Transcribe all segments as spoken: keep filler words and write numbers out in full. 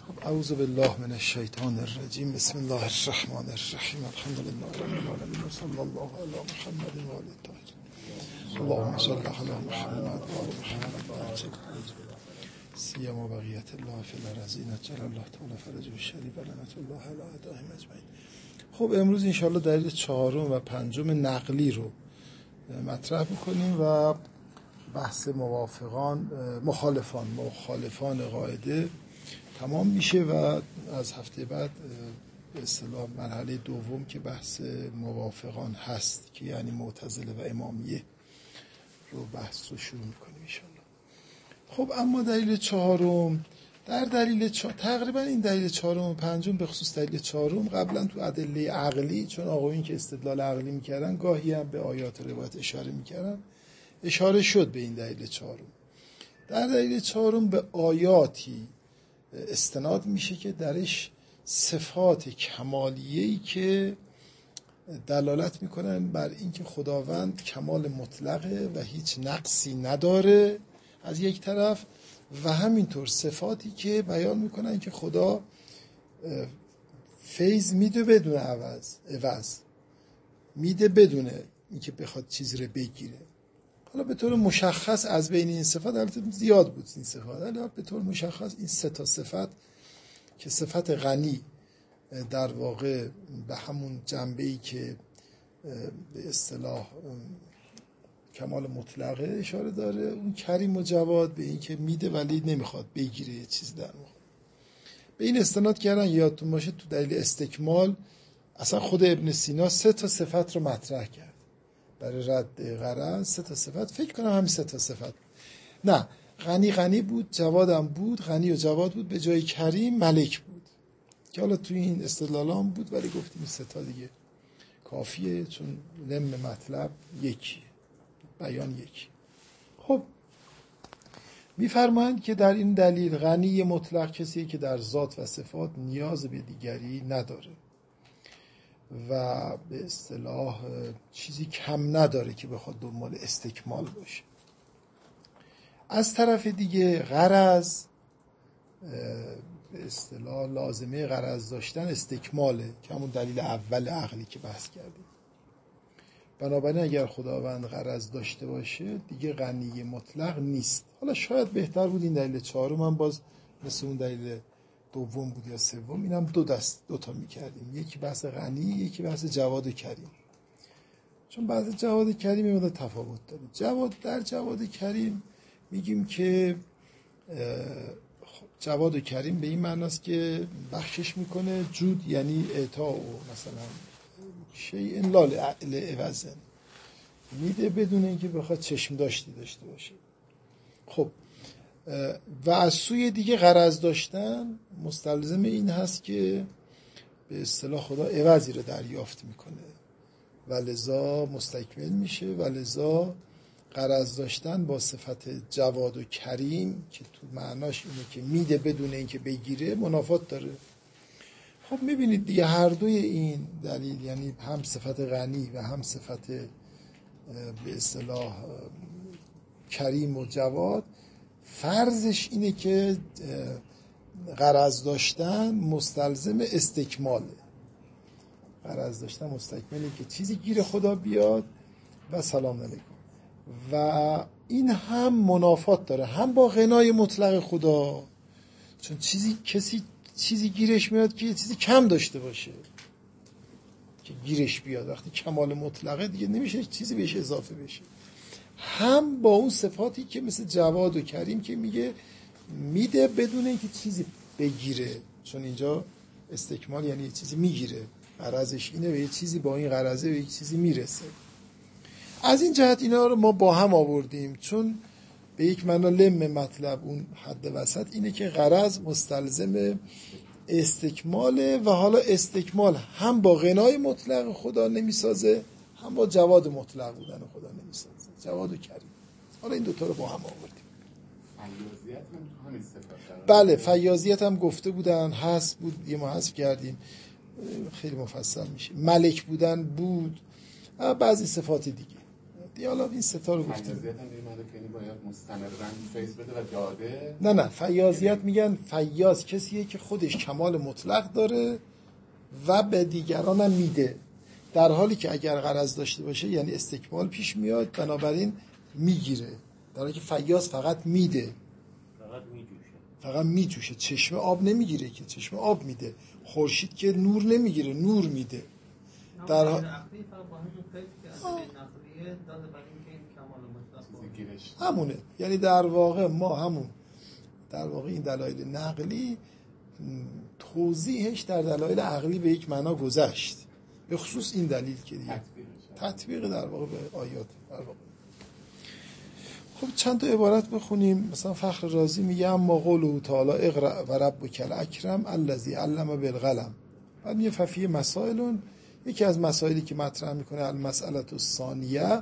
اعوذ بالله من الشیطان الرجیم. بسم الله الرحمن الرحیم. الحمد لله رب العالمین و صلی الله علی محمد و آله الطاهرین. اللهم صل علی محمد و آل محمد سیما بقیت الله فی الارضین جل الله تعالی فرجه الشریف و لعنت الله علی اعدائهم اجمعین. خب امروز انشاءالله دلیل چهارم و پنجم نقلی رو مطرح میکنیم و بحث موافقان مخالفان مخالفان قاعده تمام میشه و از هفته بعد به اصطلاح مرحله دوم که بحث موافقان هست که یعنی معتزله و امامیه رو بحث رو شروع میکنیم انشاءالله. خب اما دلیل چهارم در دلیل چهار... تقریبا این دلیل چهارم و پنجم به خصوص دلیل چهارم قبلا تو ادله عقلی، چون آقایون که استدلال عقلی میکردن گاهی هم به آیات روایت اشاره میکردن، اشاره شد به این دلیل چهارم. در دلیل چهارم به آیاتی استناد میشه که درش صفات کمالیه‌ای که دلالت میکنن بر اینکه خداوند کمال مطلقه و هیچ نقصی نداره از یک طرف، و همینطور صفاتی که بیان میکنن که خدا فیض میده بدون عوض عوض میده بدون اینکه بخواد چیزی رو بگیره. حالا به طور مشخص از بین این صفات، البته زیاد بود این صفات، البته به طور مشخص این سه تا صفت که صفت غنی در واقع به همون جنبه‌ای که به اصطلاح کمال مطلقه اشاره داره، اون کریم و جواد به این که میده ولی نمیخواد بگیره یه چیز در واقع. به این استناد کردن. یادتون باشه تو دلیل استکمال اصلا خود ابن سینا سه تا صفت رو مطرح کرد برای رد غرض. سه تا صفت، فکر کنم همین سه تا صفت، نه غنی غنی بود، جوادم بود، غنی و جواد بود، به جای کریم ملک بود که حالا توی این استدلالام بود ولی گفتیم سه تا دیگه کافیه چون لم مطلب یکی، بیان یکی. خب میفرمایند که در این دلیل غنی مطلق کسی که در ذات و صفات نیاز به دیگری نداره و به اصطلاح چیزی کم نداره که بخواد دنبال استکمال باشه. از طرف دیگه غرض به اصطلاح لازمه غرض داشتن استکماله که همون دلیل اول عقلی که بحث کردیم. بنابراین اگر خداوند غرض داشته باشه دیگه غنی مطلق نیست. حالا شاید بهتر بود این دلیل چهارم هم باز مثل اون دلیل دوم بود یا سوم، اینم دو دست دو تا می‌کردیم، یکی بحث غنی، یکی بحث جواد و کریم، چون بحث جواد و کریم یه مقدار تفاوت داره. جواد در جواد و کریم میگیم که جواد و کریم به این معناست که بخشش میکنه، جود یعنی اعطا و مثلا شیء لا لعوض میده بدون اینکه بخواد چشم داشتی داشته باشه. خب و از سوی دیگه غرض داشتن مستلزم این هست که به اصطلاح خدا عوضی رو دریافت میکنه و لذا مستکمل میشه و لذا غرض داشتن با صفت جواد و کریم که تو معناش اینه که میده بدون اینکه بگیره منافات داره. خب میبینید دیگه هر دوی این دلیل، یعنی هم صفت غنی و هم صفت به اصطلاح کریم و جواد، فرضش اینه که غرض داشتن مستلزم استکماله. غرض داشتن مستکمله که چیزی گیر خدا بیاد و سلام علیکم، و این هم منافات داره هم با غنای مطلق خدا، چون چیزی کسی چیزی گیرش میاد که یه چیزی کم داشته باشه که گیرش بیاد، وقتی کمال مطلقه دیگه نمیشه چیزی بهش اضافه بشه. هم با اون صفاتی که مثل جواد و کریم که میگه میده بدون اینکه چیزی بگیره، چون اینجا استکمال یعنی یه چیزی میگیره، غرضش اینه به یه چیزی، با این غرضه به یه چیزی میرسه. از این جهت اینا رو ما با هم آوردیم، چون به یک معنا لم مطلب اون حد وسط اینه که غرض مستلزم استکماله و حالا استکمال هم با غنای مطلق خدا نمیسازه هم با جواد مطلق بودن خدا نمیسازه، جواد و کریم. حالا این دوتا رو با هم آوردیم. فیاضیت هم همین صفت. بله فیاضیت هم گفته بودن، هست بود، یه ما حذف کردیم، خیلی مفصل میشه. ملک بودن بود، بعضی صفات دیگه دیالوگ این ستا رو گفتیم. فیاضیت هم میمونه که این باید مستمرا فیض بده و داده. نه نه فیاضیت میگن فیاض کسیه که خودش کمال مطلق داره و به دیگران هم میده، در حالی که اگر غرض داشته باشه یعنی استکمال پیش میاد، بنابراین میگیره، در حالی که فیاض فقط میده، فقط میجوشه فقط میجوشه. چشمه آب نمیگیره که، چشمه آب میده. خورشید که نور نمیگیره، نور میده. در حال همونه، یعنی در واقع ما همون در واقع این دلایل نقلی توضیحش در دلایل عقلی به یک معنا گذشت، به خصوص این دلیل که دیگه تطبیق در واقع به آیات در واقع. خب چند تا عبارت بخونیم. مثلا فخر رازی میگه اما قوله تعالی اقرأ و ربک الاکرم الذی علم بالقلم. بعد میگه ففی مسائل، یکی از مسائلی که مطرح میکنه المسئله الثانیه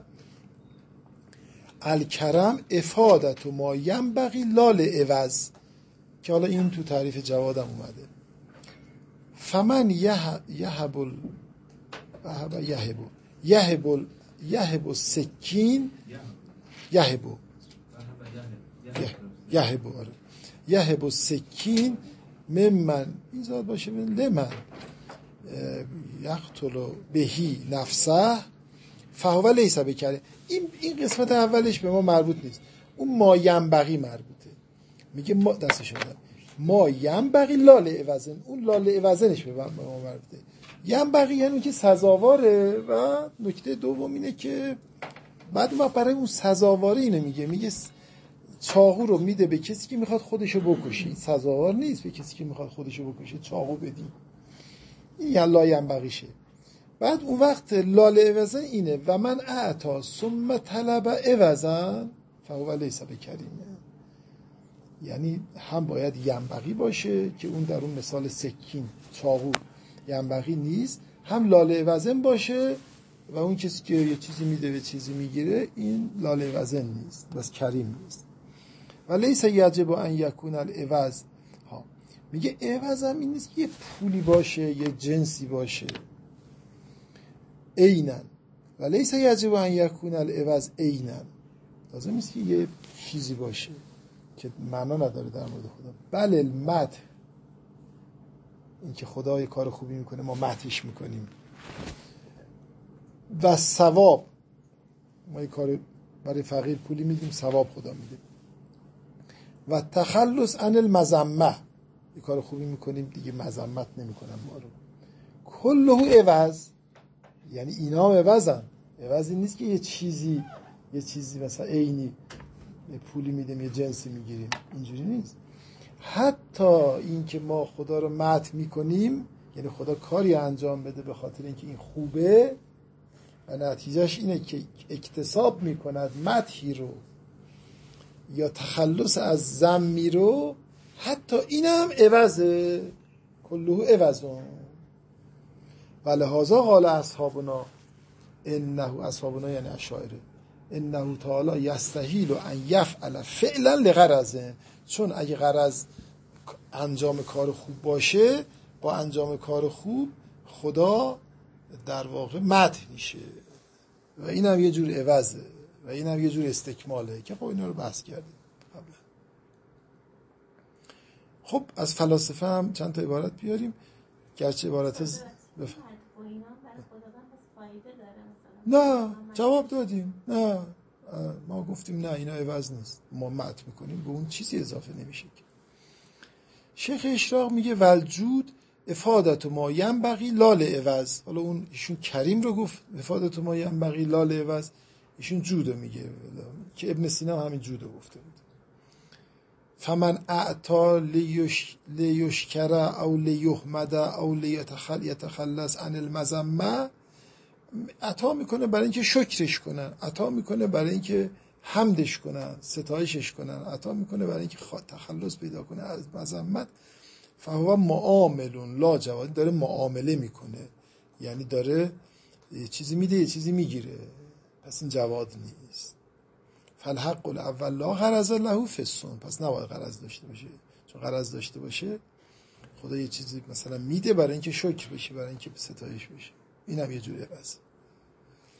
الکرم افادت ما ینبغی لا لعوض، که حالا این تو تعریف جوادم اومده. فمن یهب یهب یهب یهب یهب السکین یهب یهب یهب السکین ممن ایزاد باشه لمن یقتل بهی نفسه فهو لیس بکره. این این قسمت اولش به ما مربوط نیست، اون ما ینبغی مربوطه. میگه ما دستش شده ما ینبغی لال عوضن، اون لال عوضنش به ما مربوطه. ینبغی یعنی اون که سزاواره. و نکته دوم اینه که بعد ما برای اون سزاواره اینو میگه، میگه چاقو رو میده به کسی که میخواد خودشو بکشه، سزاوار نیست به کسی که میخواد خودشو بکشه چاقو بدی، این یعنی لا ینبغیشه. بعد اون وقت لال عوضن اینه و من اعطا ثم طلب عوضن فهو لیس بکریمه، یعنی هم باید ینبغی باشه که اون در اون مثال سکین چاقو ینبغی نیست، هم لال عوضن باشه و اون کسی که یه چیزی میده به چیزی میگیره این لال عوضن نیست، بس کریم نیست. و لیس یجب ان یکون العوض ها، میگه عوض هم این نیست که یه پولی باشه یه جنسی باشه عینن، و لیس یجب ان یکون العوض عینن، لازم نیست که یه چیزی باشه که معنا نداره در مورد خدا. بله المدح، این که خدا یه کار خوبی میکنه ما مدحش میکنیم، و ثواب ما یه کار برای فقیر پولی میدیم ثواب خدا میده. و تخلص عن المذمه، یه کار خوبی میکنیم دیگه مذمت نمیکنن ما رو. کله عوض، یعنی اینا عوضن، عوضی نیست که یه چیزی یه چیزی مثلا عینی یه پولی میدیم یه جنسی میگیریم، اینجوری نیست. حتی این که ما خدا رو مدح میکنیم یعنی خدا کاری انجام بده به خاطر اینکه این خوبه و نتیجهش اینه که اکتساب میکند مدحی رو یا تخلص از ذمی رو، حتی اینم عوضه، کله عوضون. ولهذا قال اصحابنا انه، اصحابنا یعنی اشاعره، انه تعالی یستحیل ان یفعل فعلا لغرض، چون اگه غرض انجام کار خوب باشه با انجام کار خوب خدا در واقع مدح میشه و این هم یه جور عوضه و این هم یه جور استکماله که خب اینا رو بحث کردیم قبلا. خب از فلاسفه هم چند تا عبارت بیاریم، گرچه عبارت از بف... نه جواب دادیم، نه ما گفتیم نه اینا عوض نیست، ما مدح میکنیم به اون چیزی اضافه نمیشه که. شیخ اشراق میگه والجود افادت ما ینبغی لا لعوض. حالا اون ایشون کریم رو گفت افادت ما ینبغی لا لعوض، ایشون جود رو میگه که ابن سینا همین جود رو گفته بود. فمن اعطا لیش لیشکر او لیحمد او لیتخلص عن المذمه، عطا میکنه برای اینکه شکرش کنن، عطا میکنه برای اینکه حمدش کنن، ستایشش کنن، عطا میکنه برای اینکه تخلص پیدا کنه از مذمت. فهو معاملون لا جواد، داره معامله میکنه، یعنی داره یه چیزی میده یه چیزی میگیره، پس این جواد نیست. فالحق الاول لا غرض له فی الصنع، پس نباید غرض داشته باشه، چون غرض داشته باشه خدا یه چیزی مثلا میده برای اینکه شکر بشه، برای اینکه ستایش بشه، اینم یه جوری عوض.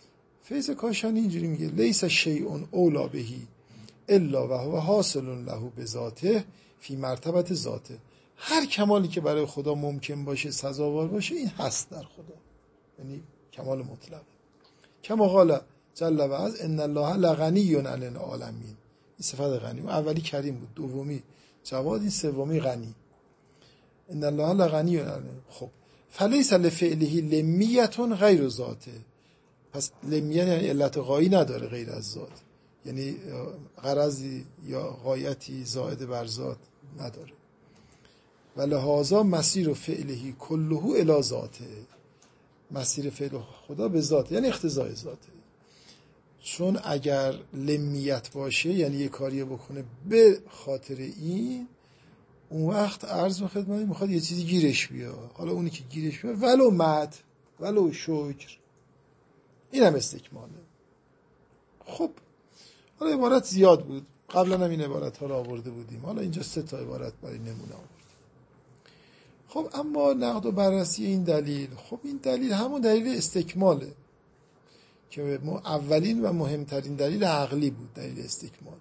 فیض کاشانی اینجوری میگه لیس شیء اولا بهی الا و هو حاصل له بذاته فی مرتبه ذاته. هر کمالی که برای خدا ممکن باشه سزاوار باشه این هست در خدا، یعنی کمال مطلق. کما قال جل و عز ان الله لغنی عن العالمین. این صفت غنی، اولی کریم بود، دومی جواد، این سومی غنی. ان الله لغنی عن. خب فلیس لفعله لمیت غیر ذاته. پس لمیه یعنی علت غایی نداره غیر از ذات، یعنی غرضی یا غایتی زائد بر ذات نداره. ولهذا مسیر فعله کله الی ذاته. مسیر فعل خدا به ذات یعنی اقتضای ذاته. چون اگر لمیت باشه یعنی یه کاری بکنه به خاطر این، اون وقت عرض و خدمتی میخواد یه چیزی گیرش بیاد. حالا اونی که گیرش بیاد ولو مد ولو شکر، این هم استکماله. خب حالا عبارت زیاد بود، قبلا هم این عبارت ها رو آورده بودیم، حالا اینجا سه تا عبارت برای نمونه آوردیم. خب اما نقد و بررسی این دلیل، خب این دلیل همون دلیل استکماله که اولین و مهمترین دلیل عقلی بود، دلیل استکمال،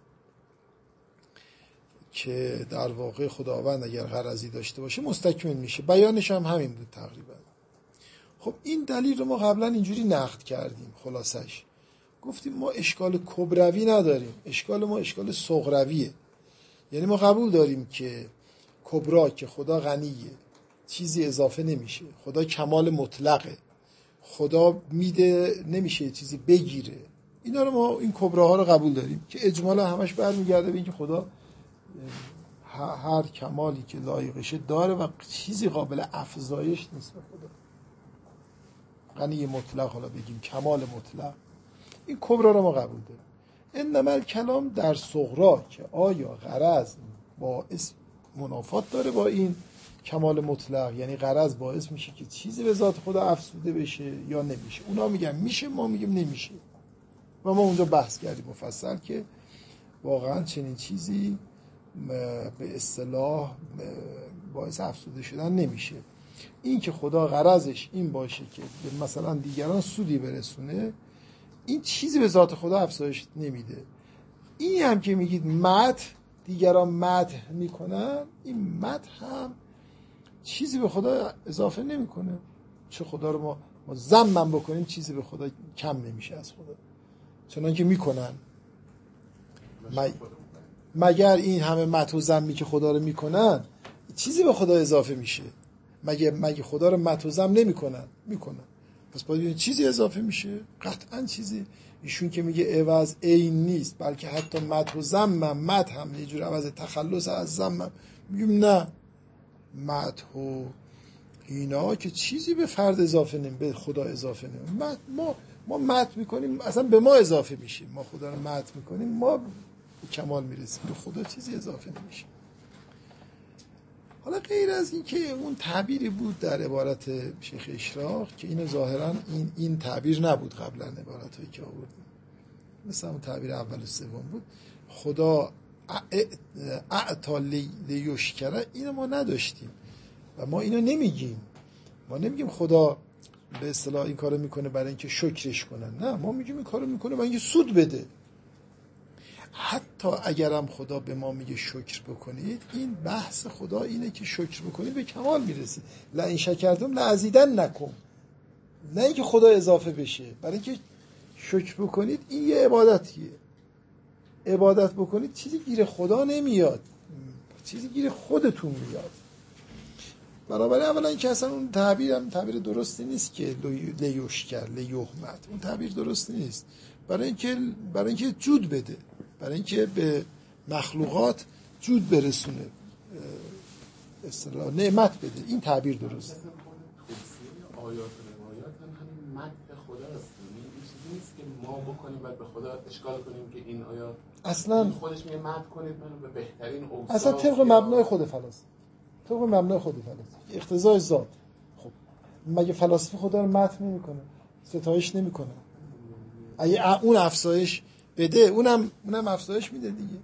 که در واقع خداوند اگر غرضی داشته باشه مستکمل میشه. بیانش هم همین بود تقریبا. خب این دلیل رو ما قبلا اینجوری نقد کردیم. خلاصش گفتیم ما اشکال کبروی نداریم، اشکال ما اشکال صغرویه. یعنی ما قبول داریم که کبرا که خدا غنیه، چیزی اضافه نمیشه، خدا کمال مطلقه، خدا میده نمیشه چیزی بگیره. اینا رو ما این کبراها رو قبول داریم که اجمالا همش برمیگرده به اینکه خدا هر کمالی که لایقشه داره و چیزی قابل افزایش نیست به خدا. غنی مطلق، حالا بگیم کمال مطلق، این کبرا رو ما قبول داریم. انما الکلام در صغرا که آیا غرض باعث منافات داره با این کمال مطلق، یعنی غرض باعث میشه که چیزی به ذات خدا افزوده بشه یا نمیشه. اونا میگن میشه، ما میگیم نمیشه. و ما اونجا بحث کردیم مفصل که واقعا چنین چیزی به اصطلاح باعث افزوده شدن نمیشه. این که خدا غرضش این باشه که مثلا دیگران سودی برسونه، این چیزی به ذات خدا افزایش نمیده. این هم که میگید مدح، دیگران مدح میکنن، این مدح هم چیزی به خدا اضافه نمیکنه. چه خدا رو ما ما ذم بکنیم چیزی به خدا کم نمیشه از خدا، چنانکه میکنن. مگر این همه مدح و ذمی که خدا رو میکنن چیزی به خدا اضافه میشه؟ مگه مگه خدا رو مدح و ذم نمیکنن؟ میکنن. پس باید چیزی اضافه میشه؟ قطعا چیزی. ایشون که میگه عوض عین نیست، بلکه حتی مدح و ذم، مدح هم یه جور عوض تخلص از ذم. میگیم نه، مدح و اینا که چیزی به فرد اضافه نمی، به خدا اضافه نمی. ما ما مدح میکنیم اصلا به ما اضافه میشیم. ما خدا رو مدح میکنیم، ما به کمال میرسیم، به خدا چیزی اضافه نمیشه. حالا غیر از این که اون تعبیری بود در عبارت شیخ اشراق که این ظاهرا این این تعبیر نبود قبلا عبارتایی که آوردیم، مثلا اون تعبیر اول و سوم بود، خدا اعطا لیشکره، اینو ما نداشتیم و ما اینو نمیگیم. ما نمیگیم خدا به اصطلاح این کارو میکنه برای اینکه شکرش کنن، نه، ما میگیم این کارو میکنه برای اینکه سود بده. حتی اگرم خدا به ما میگه شکر بکنید، این بحث خدا اینه که شکر بکنید به کمال میرسید. لئن شکرتم لازیدنکم، نه اینکه خدا اضافه بشه، برای اینکه شکر بکنید. این یه عبادتیه. عبادت بکنید چیزی گیر خدا نمیاد، چیزی گیر خودتون میاد. بنابراین اولا اینکه اصلا اون تعبیر هم تعبیر درستی نیست که لیوشکر لیوحمد، اون تعبیر درستی نیست. برای اینکه برای اینکه جود بده، برای اینکه به مخلوقات جود برسونه، اصطلاح نعمت بده، این تعبیر درسته. آیات و روایات هم همین مدح خداست. این چیزی نیست که ما بکنیم بعد به خدا اشکال کنیم که این آیات اصلا خودش میگه مدح کنید منو به بهترین اوصاف. اصلا طبق مبنای خود فلسفه، طبق مبنای خود فلسفه اقتضای ذات. خب مگه فلاسفه خدا رو مدح نمیکنه، ستایش نمیکنه؟ اگه اون افزایش بده، اونم اونم افزایش میده دیگه.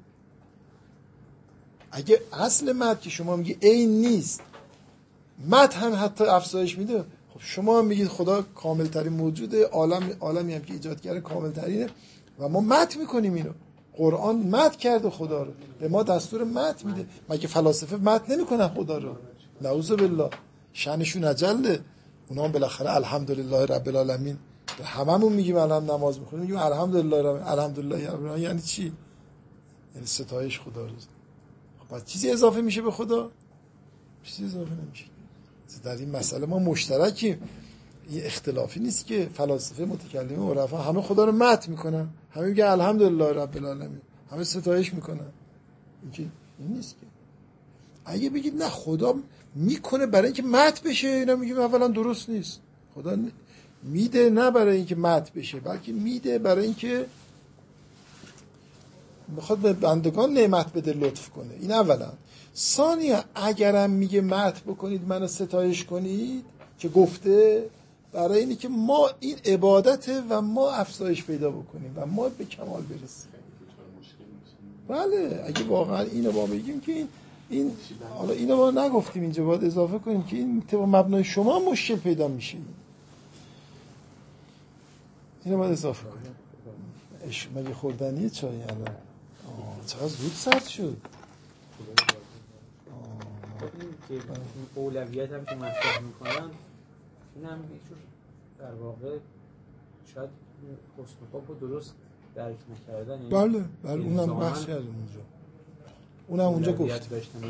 اگه اصل مدح که شما میگی عین نیست، مدح هم حتی افزایش میده، خب شما هم میگید خدا کامل ترین موجوده، عالم عالمی هم که ایجاد کرده کامل ترینه و ما مت میکنیم اینو. قرآن مت کرده خدا رو، به ما دستور مت میده. مگه فلاسفه مت نمیکنن خدا رو؟ نعوذ بالله، شأنشون اجله. اونا هم بالاخره الحمدلله رب العالمین، هممون میگیم الان نماز میخونیم میگیم الحمدلله رب الحمدلله رب العالمین. یعنی چی؟ یعنی ستایش خدا رو. خب بعد چیزی اضافه میشه به خدا؟ چیزی اضافه نمیشه. در این مسئله ما مشترکیم، این اختلافی نیست که فلاسفه متکلمین عرفا همه خدا رو مدح میکنن، همه میگن الحمدلله رب العالمین، همه ستایش میکنن. این که این نیست که اگه بگید نه خدا میکنه برای اینکه مدح بشه، اینا میگیم اولا درست نیست. خدا میده نه برای اینکه مدح بشه، بلکه میده برای اینکه میخواد به بندگان نعمت بده، لطف کنه. این اولا. ثانیا اگرم میگه مدح بکنید منو ستایش کنید که گفته برای اینی که ما این عبادته و ما افزایش پیدا بکنیم و ما به کمال برسیم. بله اگه واقعا اینو با بگیم که این این حالا اینو ما نگفتیم اینجا، باید اضافه کنیم که این طبق مبنای شما مشکل پیدا میشه. اینو باید اضافه کنیم. اش مگه خوردنیه چای الان؟ چقدر زود سرد شد. که اولویت هم که مطرح میکنن این هم بیشتر در واقع شاید حسن خواب رو درست درک نکردن. بله بله اونم بحث کردیم اونجا، اونم اونجا گفت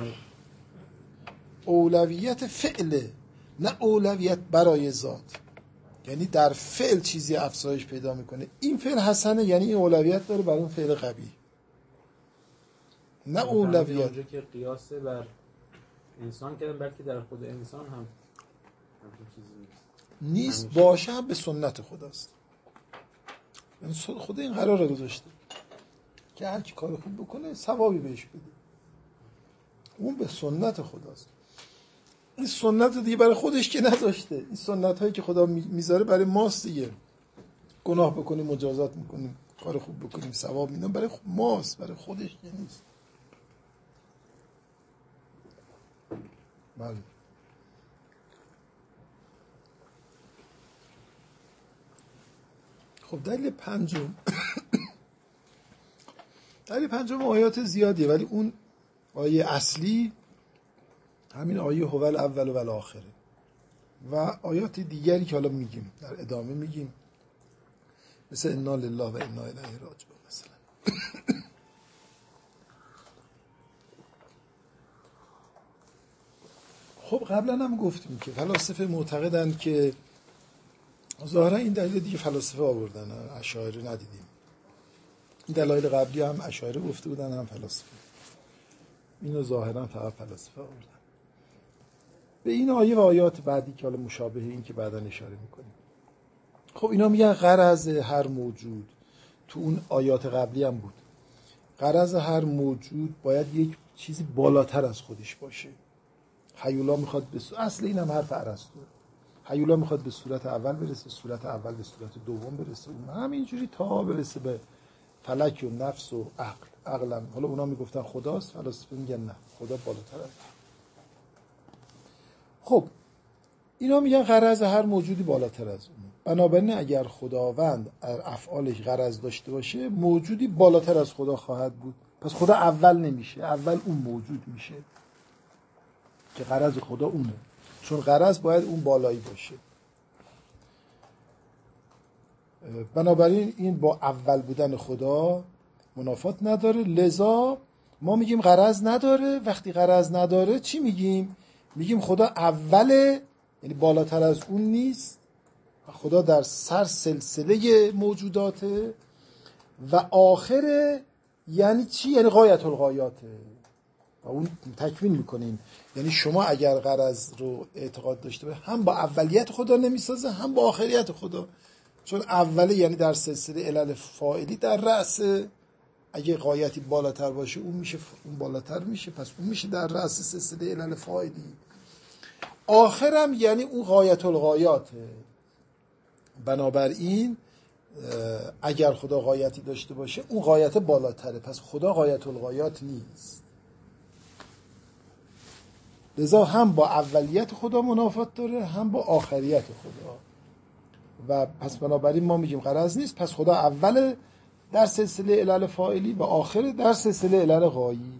اولویت فعله نه اولویت برای ذات. یعنی در فعل چیزی افزایش پیدا میکنه، این فعل حسنه یعنی این اولویت داره برای اون فعل قبیح، نه اولویت اونجا که قیاس بر انسان کردن بلکه در خود انسان هم چیزی نیست. باشه هم به سنت خداست. یعنی خدا این قرار رو گذاشته که هر کی کار خوب بکنه ثوابی بهش بده، اون به سنت خداست. این سنت دیگه برای خودش که نذاشته، این سنت هایی که خدا میذاره برای ماست دیگه. گناه بکنیم مجازات میکنیم، کار خوب بکنیم ثواب میدن، برای ماست، برای خودش که نیست. بله. خب دلیل پنجم دلیل پنجم آیات زیادیه، ولی اون آیه اصلی همین آیه هو الاول و الاخره و آیات دیگری که حالا میگیم در ادامه میگیم، مثل انا لله و انا الیه راجعون مثلا. خب قبلا هم گفتیم که فلاسفه معتقدند که ظاهرا این دلیل دیگه فلاسفه آوردن، اشاعره ندیدیم. این دلایل قبلی هم اشاعره گفته بودن هم فلاسفه، اینو ظاهرا فقط فلاسفه آوردن. به این آیه و آیات بعدی که حالا مشابه این که بعدا اشاره میکنیم. خب اینا میگن غرض هر موجود، تو اون آیات قبلی هم بود، غرض هر موجود باید یک چیزی بالاتر از خودش باشه. هیولا میخواد به صورت، اصل اینم حرف ارسطو، هیولا میخواد به صورت اول برسه، صورت اول به صورت دوم برسه، همینجوری تا برسه به فلک و نفس و عقل. عقلم حالا اونا میگفتن خداست، فلاسفه میگن نه خدا بالاتر از. خب اینا میگن غرض هر موجودی بالاتر از اون. بنابراین اگر خداوند افعالش غرض داشته باشه، موجودی بالاتر از خدا خواهد بود. پس خدا اول نمیشه، اول اون موجود میشه که غرض خدا اونه، چون غرض باید اون بالایی باشه. بنابراین این با اول بودن خدا منافات نداره، لذا ما میگیم غرض نداره. وقتی غرض نداره چی میگیم؟ میگیم خدا اوله، یعنی بالاتر از اون نیست، خدا در سر سلسله موجوداته، و آخره یعنی چی؟ یعنی غایت الغایاته و اون تکمیل میکنین. یعنی شما اگر غرض رو اعتقاد داشته باشه، هم با اولیت خدا نمیسازه هم با آخریت خدا، چون اوله یعنی در سلسله علل فاعلی در رأس، اگه غایتی بالاتر باشه اون میشه اون بالاتر میشه، پس اون میشه در رأس سلسله علل فاعلی. آخرم یعنی اون غایت الغایاته. بنابراین اگر خدا غایتی داشته باشه اون غایت بالاتره، پس خدا غایت الغایات نیست. لذا هم با اولیت خدا منافات داره هم با آخریت خدا و پس بنابراین ما میگیم غرض نیست. پس خدا اول در سلسله علل فاعلی و آخر در سلسله علل غایی. این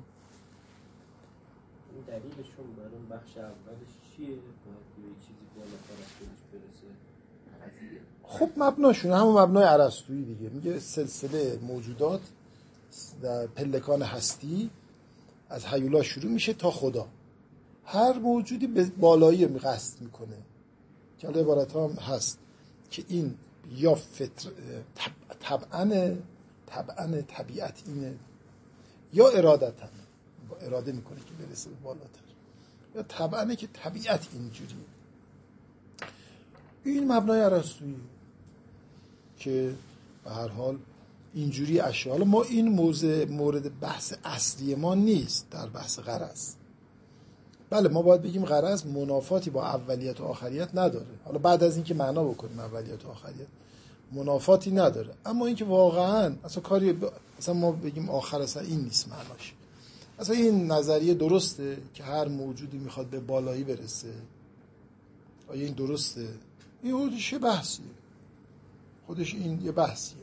دلیلشون برای اون بخش اولش چیه؟ باید یه چیزی بالاتر از خودش برسه. خب مبناشونه همون مبنای ارسطویی دیگه، میگه سلسله موجودات در پلکان هستی از هیولا شروع میشه تا خدا. هر موجودی به بالایی می قصد میکنه که حالا عبارت هم هست که این یا فطر طب... طبعا طبعا طبیعت اینه یا ارادتن با اراده میکنه که برسه به بالاتر، یا طبعا که طبیعت اینجوری. این مبنای ارسطویی که به هر حال اینجوری اشیاء. حالا ما این موضوع مورد بحث اصلی ما نیست در بحث غرض. بله ما باید بگیم غرض منافاتی با اولیت و آخریت نداره. حالا بعد از اینکه معنا بکنیم اولیت و آخریت منافاتی نداره، اما اینکه واقعا اصلا کاری ب... اصلا ما بگیم آخر اصلا این نیست معناش. اصلا این نظریه درسته که هر موجودی میخواد به بالایی برسه. آیا این درسته؟ این خودش یه بحثیه، خودش این یه بحثیه.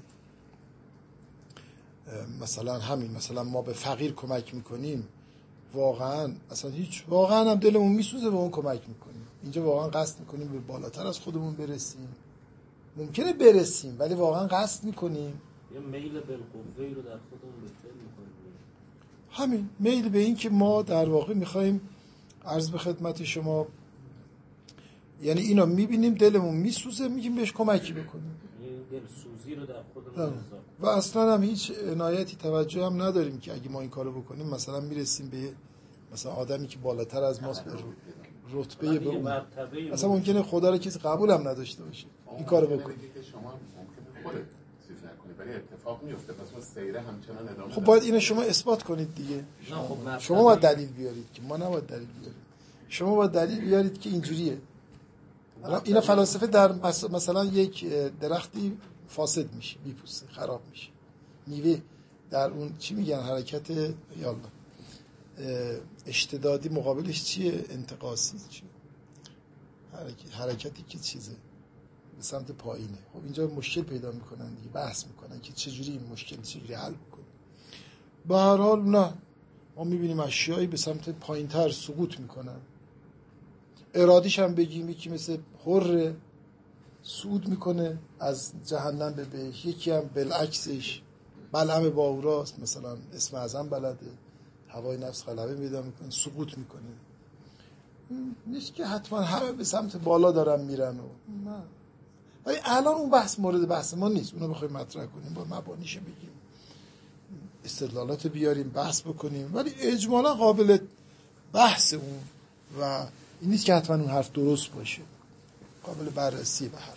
مثلا همین، مثلا ما به فقیر کمک میکنیم، واقعا اصلا هیچ واقعا هم دلمون میسوزه به اون کمک میکنیم. اینجا واقعا قصد میکنیم به بالاتر از خودمون برسیم. ممکنه برسیم ولی واقعا قصد میکنیم. یه میل بالقوه رو در خودمون بهتر میکنیم. همین میل به این که ما در واقع میخوایم عرض به خدمت شما، یعنی اینا میبینیم دلمون میسوزه میگیم بهش کمکی بکنیم. دل سوزی رو در خودمون و اصلا هم هیچ عنایتی توجه هم نداریم که اگه ما این کارو بکنیم مثلا میرسیم به مثلا آدمی که بالاتر از ماست به رتبه به اون. اصلا ممکنه خدا رو کسی قبول هم نداشته باشه این کارو بکنه. شما ممکنه خودت چیز نکنی ولی اتفاق میفته، پس اون سیره همچنان ادامه. خب باید اینو شما اثبات کنید دیگه. شما, شما باید دلیل بیارید که ما نباید دلیل بیاریم. شما باید دلیل بیارید که اینجوریه. الان اینا فلاسفه در مثلا یک درختی فاسد میشه، میپوسه، خراب میشه، میوه در اون چی میگن حرکت یالا اشتدادی مقابلش چیه؟ انتقاصی چیه؟ حرکت حرکتی که چیزه به سمت پایینه. خب اینجا مشکل پیدا میکنن دیگه، بحث میکنن که چجوری این مشکل چجوری حل بکنه. به هر حال نه، ما میبینیم اشیایی به سمت پایینتر سقوط میکنن. ارادیش هم بگیم یکی مثل حر صعود میکنه از جهنم به بهشت، یکی هم بالعکسش بلعم باوراست مثلا اسم اعظم بلده، هوای نفس غلبه پیدا میکنه سقوط میکنه. نیست که حتما همه به سمت بالا دارن میرن و نه. ولی الان اون بحث مورد بحث ما نیست، اونو بخوایم مطرح کنیم با مبانیشو بگیم استدلالات بیاریم بحث بکنیم، ولی اجمالا قابل بحث اون و این نیست که حتما اون حرف درست باشه، قابل بررسی به هر.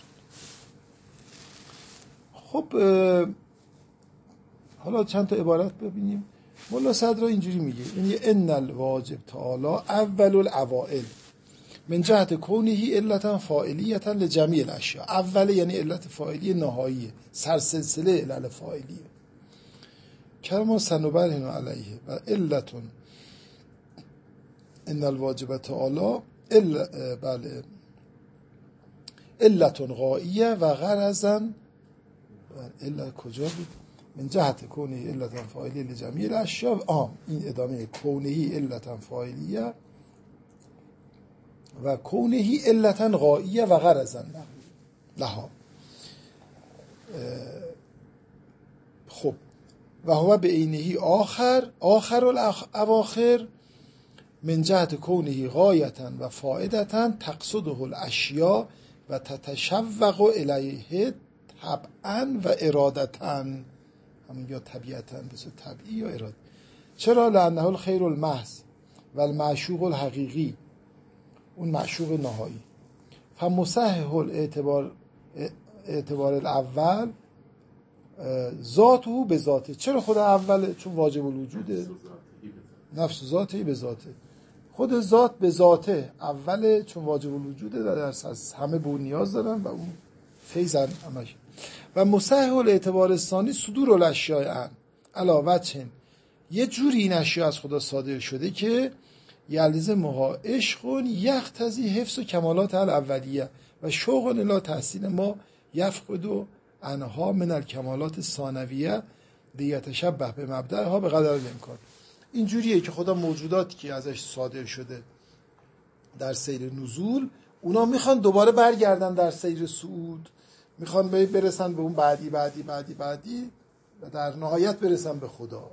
خب حالا چند تا عبارت ببینیم. مولا صدرا اینجوری میگه، یعنی ان الواجب تعالی اول الاوائل من جهت کونه علتا فاعلیتا لجمیع الاشیاء. اول یعنی علت فاعلی نهایی، سرسلسله علل فاعلیه. کما سنبرهن علیه و علتون ان الواجب تعالی ال بله علتون غائیه و غرضا علت کجا بود؟ من جهت کونه علتا فاعلی لجمیع الاشیاء. آه این ادامه کونه علتا فاعلیه و کونه علتا غائیه و غرضا لها. خب و هو به عینه آخر آخر الاواخر من جهت کونه غایتا و فائدتا تقصده الاشیاء و تتشوق الیه طبعا و ارادتا. همین یا طبیعتا بسه طبیعی یا اراده. چرا؟ لانه الخیر المحض و المعشوق الحقیقی، اون معشوق نهایی. فمصحح الاعتبار اعتبار الاول ذاته به ذاته. چرا خود اوله؟ چون واجب الوجوده، نفس ذاتی به ذاته، خود ذات به ذاته اوله چون واجب الوجوده، در اساس همه به اون نیاز دارن و اون فیضن همش. و مصحح الاعتبار ثانی صدور الاشیاء عن علاوه چن، یه جوری این اشیاء از خدا صادر شده که یلزمها عشق یقتضی حفظ و کمالات الاولیه و شوق الی تحسین ما یفقد انها من الکمالات ثانویه لیتشبه به مبدأها به قدر الامکان. اینجوریه که خدا موجوداتی که ازش صادر شده در سیر نزول، اونا میخوان دوباره برگردن در سیر صعود، میخوان برسن به اون بعدی بعدی بعدی بعدی و در نهایت برسن به خدا.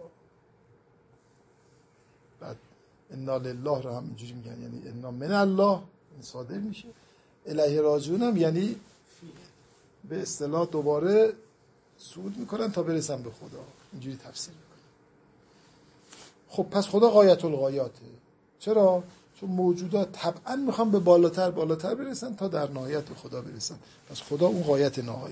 بعد انا لله رو هم اینجوری میگن، یعنی انا من الله این صادر میشه، الیه راجعون هم یعنی به اصطلاح دوباره صعود میکنن تا برسن به خدا. اینجوری تفسیر میکنن. خب پس خدا غایت الغایاته. چرا؟ چون موجودات طبعا میخوان به بالاتر بالاتر برسن تا در نهایت به خدا برسن. پس خدا اون غایت نهاییه.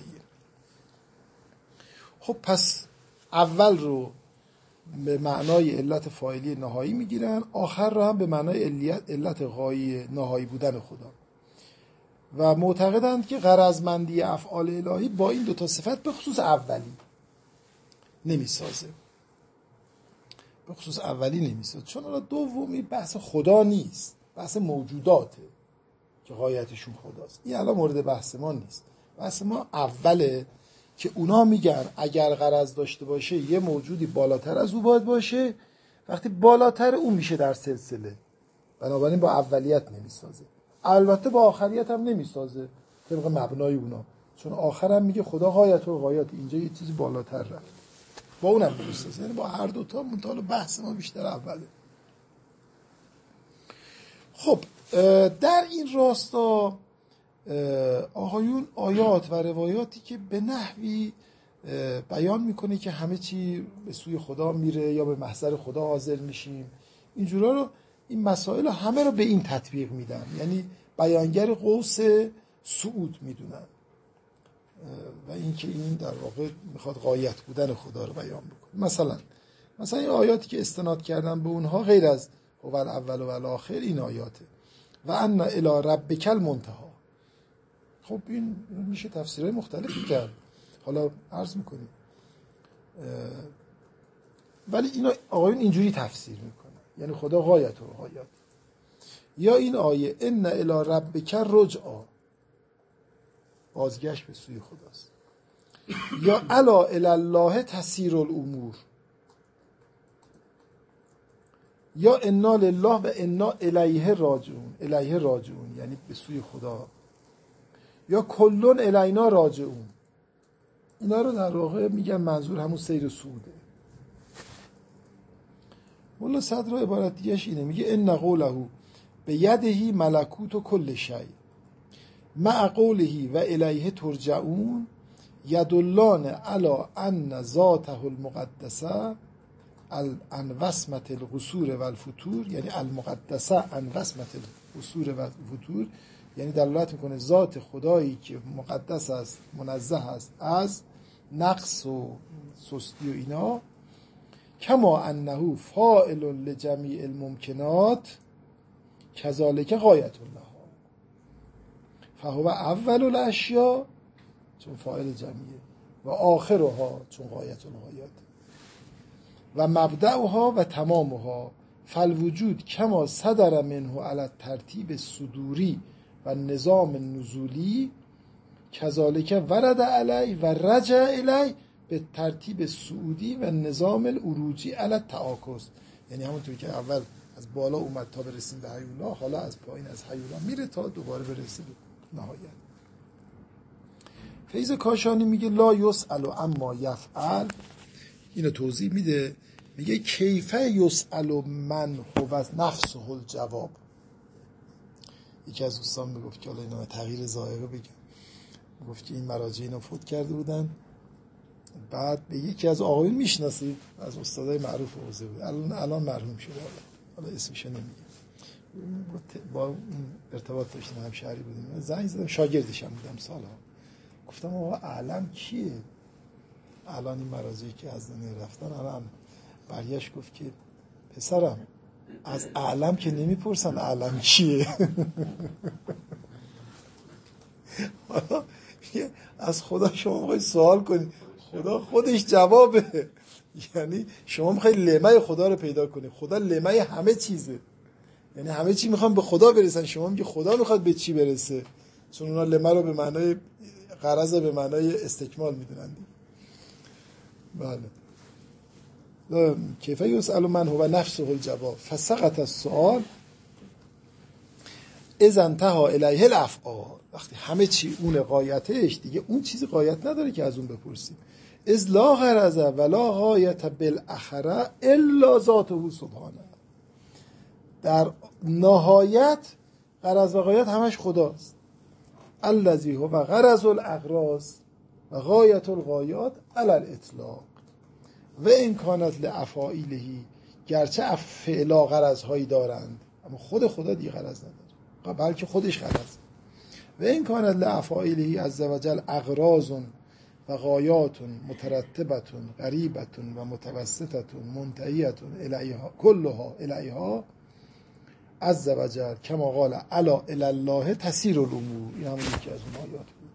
خب پس اول رو به معنای علت فاعلی نهایی میگیرن، آخر رو هم به معنای علت, علت غایی نهایی بودن خدا، و معتقدند که غرضمندی افعال الهی با این دو تا صفت به خصوص اولی نمیسازه. به خصوص اولی نمیسازه چون اون دومی بحث خدا نیست، بحث موجوداته که غایتشون خداست. این الان مورد بحث ما نیست. بحث ما اوله که اونا میگن اگر غرض داشته باشه یه موجودی بالاتر از او باید باشه، وقتی بالاتر اون میشه در سلسله، بنابراین با اولیت نمیسازه. البته با آخریت هم نمیسازه طبق مبنای اونا، چون آخر هم میگه خدا غایت و غایت، اینجا یه چیزی بالاتر رفت، با اونم نمیسازه. یعنی با هر دوتا منطقه بحث ما بیشتر اوله. خب در این راستا آقایون آیات و روایاتی که به نحوی بیان میکنه که همه چی به سوی خدا میره یا به محضر خدا حاضر میشیم، اینجورا رو، این مسائل همه رو به این تطبیق میدن، یعنی بیانگر قوس صعود میدونن و اینکه این در واقع میخواد غایت بودن خدا رو بیان بکنه. مثلا مثلا این آیاتی که استناد کردن به اونها غیر از هو الاول و الاخر این آیاته و ان الی ربک المنتهی. خب این میشه تفسیرهای مختلفی کرد، حالا عرض میکنیم، ولی اینا آقایون اینجوری تفسیر میکنن، یعنی خدا غایت و غایت. یا این آیه ان الی ربک رجعا، بازگشت به سوی خداست. یا الا الی الله تسیر الامور. یا انا لله و انا الیه راجعون، الیه راجعون یعنی به سوی خدا. یا کلون الینا راجعون. اینا رو در واقع میگن منظور همون سیر صعوده. مولا صدر عبارت دیگهش اینه، میگه ان قوله به یدهی ملکوت و کل شیء مع قوله و الیه ترجعون یدلان علی ان ذاته المقدسه عن وسمة القصور و الفتور، یعنی المقدسه عن وسمة القصور و الفتور، یعنی دلالت میکنه ذات خدایی که مقدس است، منزه است از نقص و سستی و اینا، کما انه فاعل لجمیع الممکنات کذالک غایت الله، فهو اول الاشیاء چون فاعل جمعیه و آخرها چون غایت الغایات و مبدأها و تمامها، فالوجود کما صدر منه علی الترتیب صدوری و نظام نزولی کذالک ورد علی و رجع الی به ترتیب سعودی و نظام العروجی علی التعاکس. یعنی همونطوری که اول از بالا اومد تا برسیم به حیولا، حالا از پایین از حیولا میره تا دوباره برسه به نهایت. فیض کاشانی میگه لا یسأل اما یفعل، اینو توضیح میده، میگه کیفه یسأل من هو نفسه الجواب. یکی از دوستان میگفت که حالا اینا تغییر ظاهره بگم، میگفت که این مراجع اینو فوت کرده بودن، بعد به یکی از آقایون میشناسید از استادای معروف حوزه بود، الان الان مرحوم شده، حالا اسمشو نمیگم، با ارتباط داشتیم، همشهری بودیم، زنگ زدم، شاگردش هم بودم سالها، گفتم آقا اعلم کیه؟ الان این مراجعی که از دنیا رفتن الان برگشت گفت که پسرم از اعلم که نمیپرسن اعلم کیه. حالا از خدا شما میخواید سوال کنید، خدا خودش جوابه. یعنی شما میخواید لمه خدا رو پیدا کنید، خدا لمه همه چیزه، یعنی همه چی میخوام به خدا برسن، شما میگه خدا میخواد به چی برسه؟ چون اونا لمه رو به معنای غرض به معنای استکمال میدونن. بله. کیف یسأل من هو نفسه الجواب فسقط السؤال اذا انتهى الیه الافعال. وقتی همه چی اون غایتش، دیگه اون چیزی غایت نداره که از اون بپرسیم. اذ لا غرض ولا غایت بالاخره الا ذاته سبحانه. در نهایت غرض و غایت همش خداست. الذی هو غرض الاغراض و غایت الغایات علی الاطلاق و این کانت لافاعیله، گرچه فعلا غرضهایی دارند اما خود خدا دی غرض نداره، بلکه خودش غرض. و این کانت لافاعیله عز وجل اغراض و غایات مترتبه قریبه و متوسطه منتهیه الیها کلها الیها عز وجل کما قال الا الی الله تسیر الامور. این همون یکی از اون آیات بود.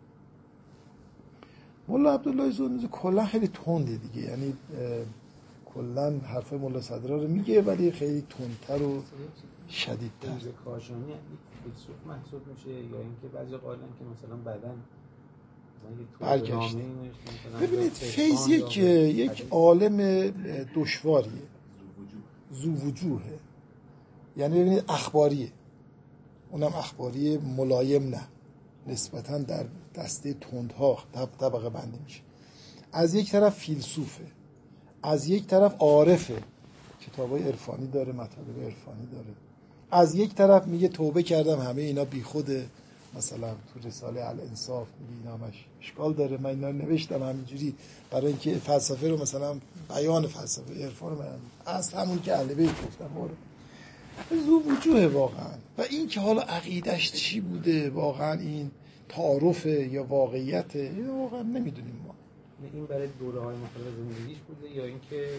مولا عبدالله زنوزی کلا خیلی تنده دیگه، یعنی کلا حرف مولا صدرا رو میگه ولی خیلی تندتر و شدیدتر. کاشانی فیلسوف محسوب میشه یا اینکه بعضی قائلن که مثلا بعداً برگشت. ببینید فیض یک یک عالم دشواریه، ذو وجوهه، یعنی ببینید اخباریه، اونم اخباری ملایم نه، نسبتاً در دسته تندها طبقه بندی میشه. از یک طرف فیلسوفه، از یک طرف عارفه، کتابای عرفانی داره، مطالب عرفانی داره، از یک طرف میگه توبه کردم همه اینا بی خوده، مثلا تو رساله الانصاف میگه اینا همش اشکال داره، من اینا نوشتم همینجوری برای اینکه فلسفه رو مثلا بیان فلسفه عرفان من اصل همون که اهل بیت گفتم آره ذو وجوه واقعا. و این که حالا عقیدش چی بوده واقعا، این تعارفه یا واقعیته، این واقعا نمیدونیم ما. این برای دوره های مختلف زندگیش بوده یا اینکه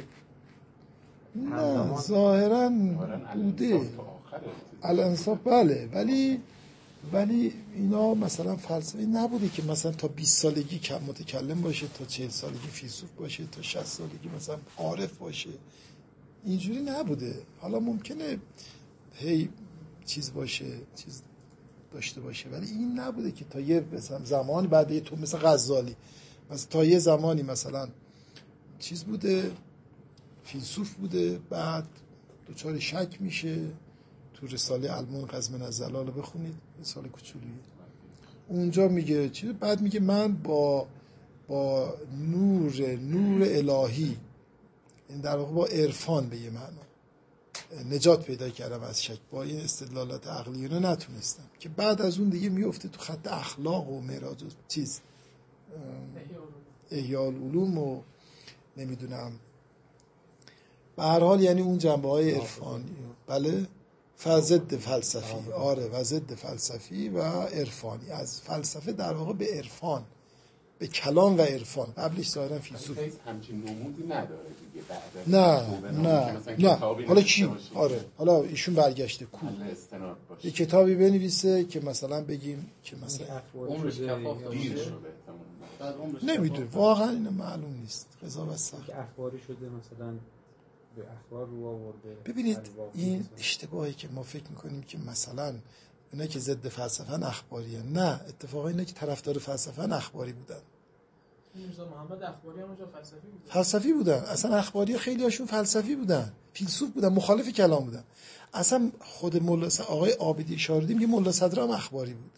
نه ظاهرا بوده الانصاف بله، ولی ولی اینا مثلا فلسفه نبوده که مثلا تا بیست سالگی متکلم باشه، تا چهل سالگی فیلسوف باشه، تا شصت سالگی مثلا عارف باشه، اینجوری نبوده. حالا ممکنه هی چیز باشه، چیز داشته باشه، ولی این نبوده که تا یه مثلا زمانی بعد یه تو مثل غزالی مثلا تا یه زمانی مثلا چیز بوده، فیلسوف بوده، بعد دوچار شک میشه. تو رساله المنقذ من الضلال بخونید، رساله کوچولیه، اونجا میگه چیز، بعد میگه من با با نور نور الهی، این در واقع با عرفان به یه معنا نجات پیدا کردم از شک، با این استدلالات عقلیانه نتونستم، که بعد از اون دیگه میفته تو خط اخلاق و معراج و چیز احیاء العلوم و نمیدونم به هر حال، یعنی اون جنبه های عرفانی بله فضد فلسفی آره و ضد فلسفی و عرفانی، از فلسفه در واقع به عرفان، به کلام و عرفان. قبلش ظاهرا فیلسوف همچین نمودی نداره دیگه بعد نه نه نه حالا کی آره حالا ایشون برگشته کو یه کتابی بنویسه که مثلا بگیم که مثلا عمرش کفاف دیر شده، نمیدونه واقعا اینو معلوم نیست، قضاوت سخت. اخباری شده مثلا به اخبار رو آورده. ببینید این اشتباهی که ما فکر میکنیم که مثلا اینا که ضد فلسفه اخباریه، نه اتفاقا اینا که طرفدار فلسفه اخباری بودن. میرزا محمد اخباری هم اونجا فلسفی بودن. فلسفی بودن اصلا، اخباری خیلی هاشون فلسفی بودن، فیلسوف بودن، مخالف کلام بودن. اصلا خود مولا آقای عابدی شاردی میگه مولا صدرا هم اخباری بود.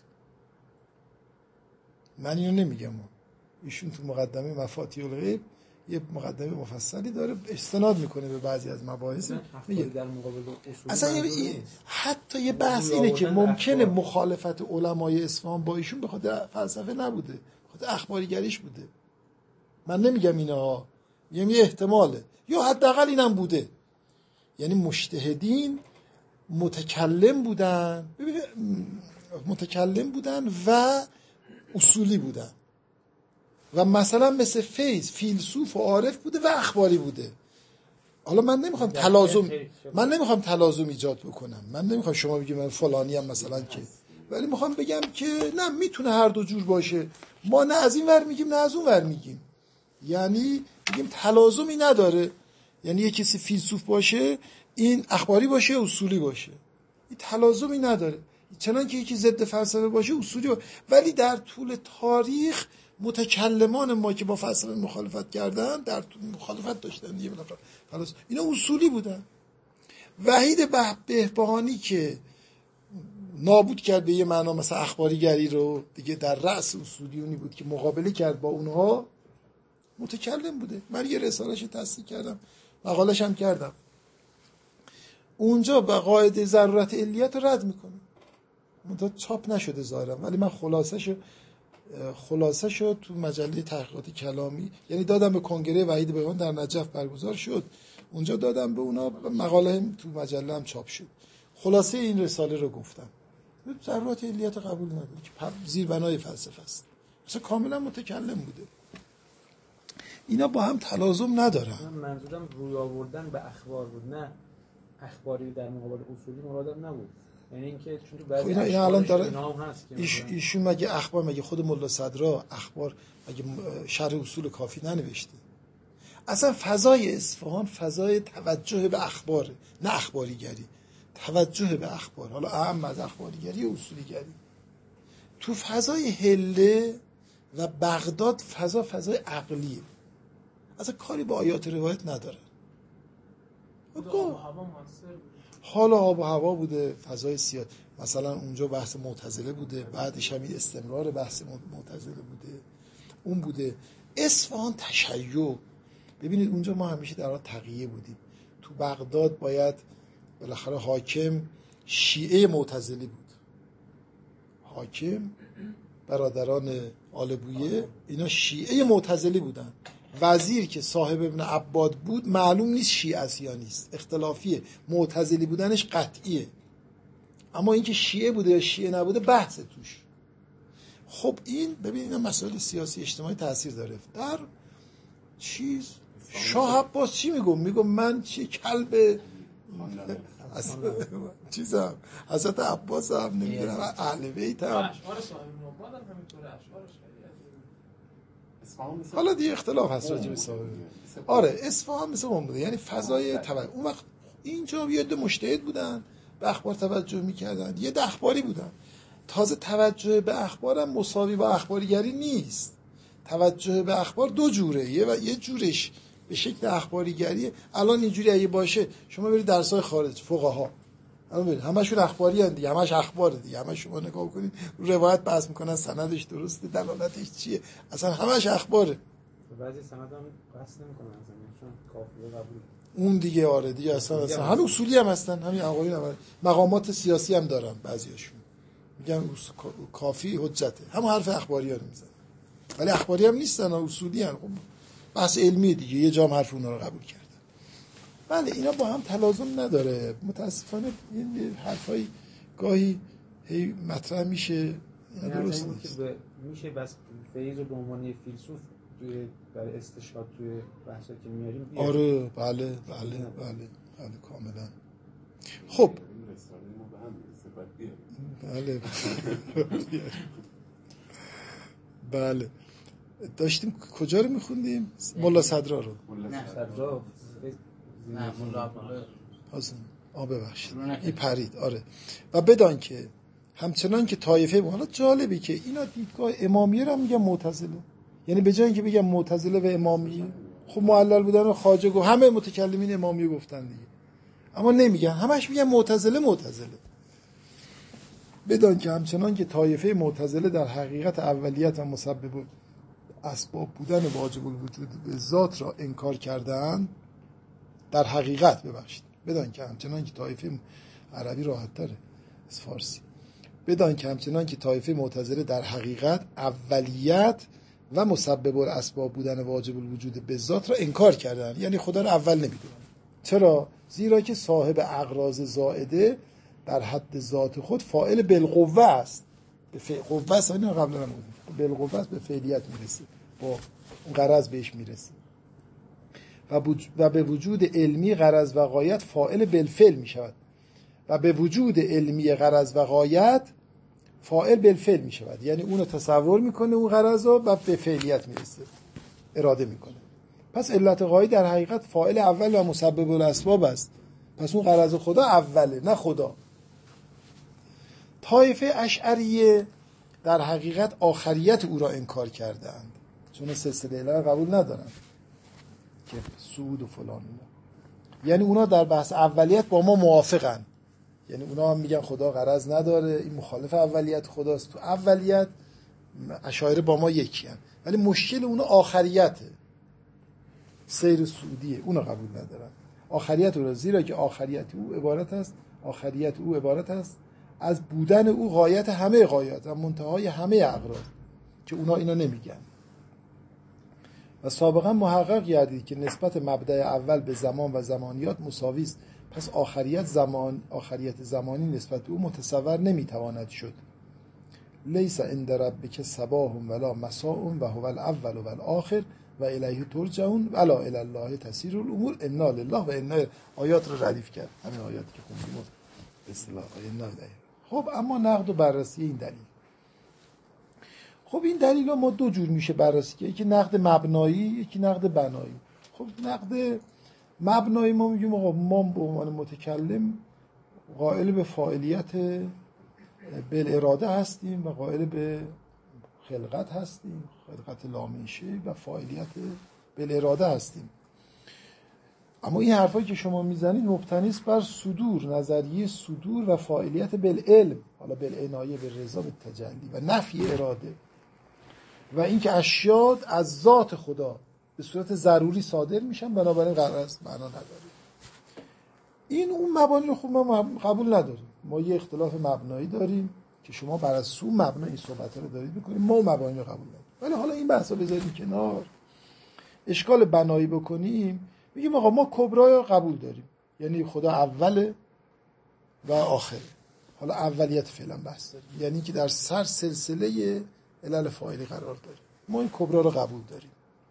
من اینو نمیگم، ایشون تو مقدمه مفاتیح الغیب یه مقدمه مفصلی داره، استناد میکنه به بعضی از مباحث، میگه در مقابل اصلا یه حتی یه بحث اینه که ممکنه مخالفت علمای اسلام با ایشون به خاطر فلسفه نبوده، به خاطر اخباریگریش بوده. من نمیگم اینا، میگم یه احتماله، یا حداقل اینم بوده. یعنی مجتهدین متکلم بودن، ببینید متکلم بودن و اصولی بودن، و مثلا مثل فیض فیلسوف و عارف بوده و اخباری بوده. حالا من نمیخوام تلازم من نمیخوام تلازم ایجاد بکنم، من نمیخوام شما بگید من فلانی هم مثلا که، ولی میخوام بگم که نه، میتونه هر دو جور باشه. ما نه از این ور میگیم نه از اون ور میگیم، یعنی میگیم تلازمی نداره. یعنی یه کسی فیلسوف باشه این اخباری باشه اصولی باشه، این تلازمی نداره. چنان که یکی ضد فلسفه باشه اصولی با... ولی در طول تاریخ متکلمان ما که با فلسفه مخالفت کردن در طول مخالفت داشتن دیگه، بالاخره خلاص اینا اصولی بودن. وحید بهبهانی که نابود کرد به یه معنا مثلا اخباریگری رو دیگه، در رأس اصولیونی بود که مقابله کرد با اونها، متکلم بوده. من یه رساله‌اش تصدیق کردم، مقاله‌اش هم کردم. اونجا به قاعده ضرورت علیت رو رد میکنه. منتها چاپ نشده ظاهرا، ولی من خلاصه‌شو خلاصه‌شو تو مجله تحقیقات کلامی، یعنی دادم به کنگره وحید بهبهانی در نجف برگزار شد، اونجا دادم به اونا، مقاله تو مجله هم چاپ شد. خلاصه این رساله رو گفتم. ضرورت علیت قبول نداره که زیربنای فلسفه است. مثلا کاملا متکلم بوده. اینا با هم تلازم ندارن. من منظورم روی آوردن به اخبار بود، نه اخباری در مقابل اصولی مرادم نبود. یعنی اینکه چون تو بعضی اینا الان داره هست که ایش ایشون مگه اخبار، مگه خود ملا صدرا اخبار مگه شرح اصول کافی ننوشته؟ اصلا فضای اصفهان فضای توجه به اخباره، نه اخباریگری، توجه به اخبار. حالا اهم از اخباریگری و اصولیگری. تو فضای حله و بغداد فضا فضای عقلیه، اصلا کاری با آیات روایت نداره. حالا آب و هوا بوده، فضای سیاسی، مثلا اونجا بحث معتزله بوده، بعدش هم استمرار بحث معتزله بوده، اون بوده. اصفهان تشیع. ببینید اونجا ما همیشه در حال تقیه بودیم. تو بغداد باید بالاخره حاکم شیعه معتزلی بود. حاکم، برادران آل بویه، اینا شیعه معتزلی بودن. وزیر که صاحب ابن عباد بود معلوم نیست شیعه است یا نیست، اختلافیه. معتزلی بودنش قطعیه، اما اینکه شیعه بوده یا شیعه نبوده بحث توش. خب این ببینید مسائل سیاسی اجتماعی تاثیر داره. در چیز شاه عباس چی میگم؟ میگم من چی کلب چیزم حضرت عباس هم نمیدونم اهل بیت هم. حالا دیگه اختلاف هست راجع به صاحب. آره اصفهان مثل اون بوده، یعنی فضای توجه. اون وقت اینجا یه عده مجتهد بودن به اخبار توجه میکردن، یه ده اخباری بودن. تازه توجه به اخبارم مساوی با اخباریگری نیست. توجه به اخبار دو جوره، یه و یه جورش به شکل اخباریگریه. الان اینجوری اگه باشه شما برید درسای خارج فقها، الان برید همشون اخباری ان دیگه، همش اخباره دیگه، همش شما نگاه کنید روایت بحث میکنن سندش درسته، دلالتش چیه، اصلا همش اخباره. بعضی سند هم بحث نمیکنن اصلا، چون کافیه قبول اون دیگه. آره دیگه اصلا اصلا هم اصولی هم هستن، همین اقاویل هم مقامات سیاسی هم دارن بعضیاشون، میگن کافی حجته، هم حرف اخباری‌ها رو میزنن، ولی اخباری هم نیستن، اصولی ان. بحث علمی دیگه، یه جام حرف اونها رو قبول کردن. بله اینا با هم تلازم نداره. متاسفانه این حرفای گاهی هی مطرح میشه، درست نیست. که میشه بس فیض رو به عنوان فیلسوف توی برای استشهاد توی بحثا که میاریم. آره بله بله بله بله کاملا. خب بله بله داشتیم کجا رو میخوندیم؟ ملا صدرا رو. نه صدرا نه ملا حسن آ ببخشید این پرید. آره و بدان که همچنان که طایفه، حالا جالبی که اینا دیدگاه امامیه رو هم میگن معتزله، یعنی به جای اینکه بگن معتزله و امامیه، خب معلل بودن و خواجه گفت، همه متکلمین امامیه گفتن دیگه، اما نمیگن، همش میگن معتزله معتزله. بدان که همچنان که طایفه معتزله در حقیقت اولیت و مسبب اسباب بودن واجب الوجود به ذات را انکار کردند، در حقیقت ببخشید بدان که همچنان که طایفه عربی راحت تره از فارسی، بدان که همچنان که طایفه معتزله در حقیقت اولیت و مسبب الاسباب بودن واجب الوجود به ذات را انکار کردند، یعنی خدا را اول نمیدونن. چرا؟ زیرا که صاحب اغراض زائده در حد ذات خود فاعل بالقوه است. به ف... قوه است، اینا قبلا هم گفتیم، بالقوه است، به فعلیت میرسه، با اون غرض بهش میرسه. و, بوج... و به وجود علمی غرض و غایت فاعل بالفعل میشود و به وجود علمی غرض و غایت فاعل بالفعل میشود، یعنی اون رو تصور میکنه اون غرض رو و به فعلیت میرسه، اراده میکنه. پس علت غایی در حقیقت فاعل اول و مسبب الاسباب است. پس اون غرض خدا اوله نه خدا. طایفه اشعریه در حقیقت آخریت او را انکار کردند، چون سلسله الهی قبول ندارن که صعود و فلان. یعنی اونا در بحث اولیت با ما موافقن، یعنی اونا هم میگن خدا غرض نداره، این مخالف اولیت خداست. تو اولیت اشاعره با ما یکی هن. ولی مشکل اونا آخریته، سیر صعودیه، اونا قبول ندارن آخریت او را، زیرا که آخریت او عبارت است آخریت او عبارت است از بودن او غایت همه غایات و منتهای همه اغراض، که اونا اینا نمیگن. و سابقا محقق گردید که نسبت مبدأ اول به زمان و زمانیات مساوی است، پس آخریت زمان آخریت زمانی نسبت به او متصور نمیتواند شد. لیس عند ربک صباح ولا مساء و هو الاول و الاخر و الیه ترجعون ولا الی الله تسیر الامور انا لله و انا. آیات رو ردیف کرد، همین آیاتی که خوندیم به اصطلاح انا لله. خب اما نقد و بررسی این دلیل. خب این دلیل ها ما دو جور میشه بررسی که یکی نقد مبنایی، یکی نقد بنایی. خب نقد مبنایی ما میگیم آقا ما به عنوان متکلم قائل به فاعلیت بالاراده هستیم و قائل به خلقت هستیم، خلقت لامنشه و فاعلیت بالاراده هستیم. اما این حرفایی که شما میزنید مبتنی است بر صدور، نظریه صدور و فاعلیت بالعلم، حالا بالعنایه، بالرضا، بالتجلی و نفی اراده، و اینکه اشیاء از ذات خدا به صورت ضروری صادر میشن، بنابراین غرض معنا نداره. این اون مبانی رو خوب ما قبول نداریم. ما یه اختلاف مبنایی داریم که شما بر اساس اون مبنا این صحبت‌ها رو دارید می‌کنید، ما مبانی رو قبول نداریم. ولی حالا این بحثا بذاریم کنار، اشکال بنایی بکنیم، میگیم آقا ما کبرا رو قبول داریم، یعنی خدا اوله و آخره. حالا اولیت فعلا بحث داریم، یعنی که در سر سلسله علل فاعلی قرار داریم. ما این کبرا رو قبول داریم،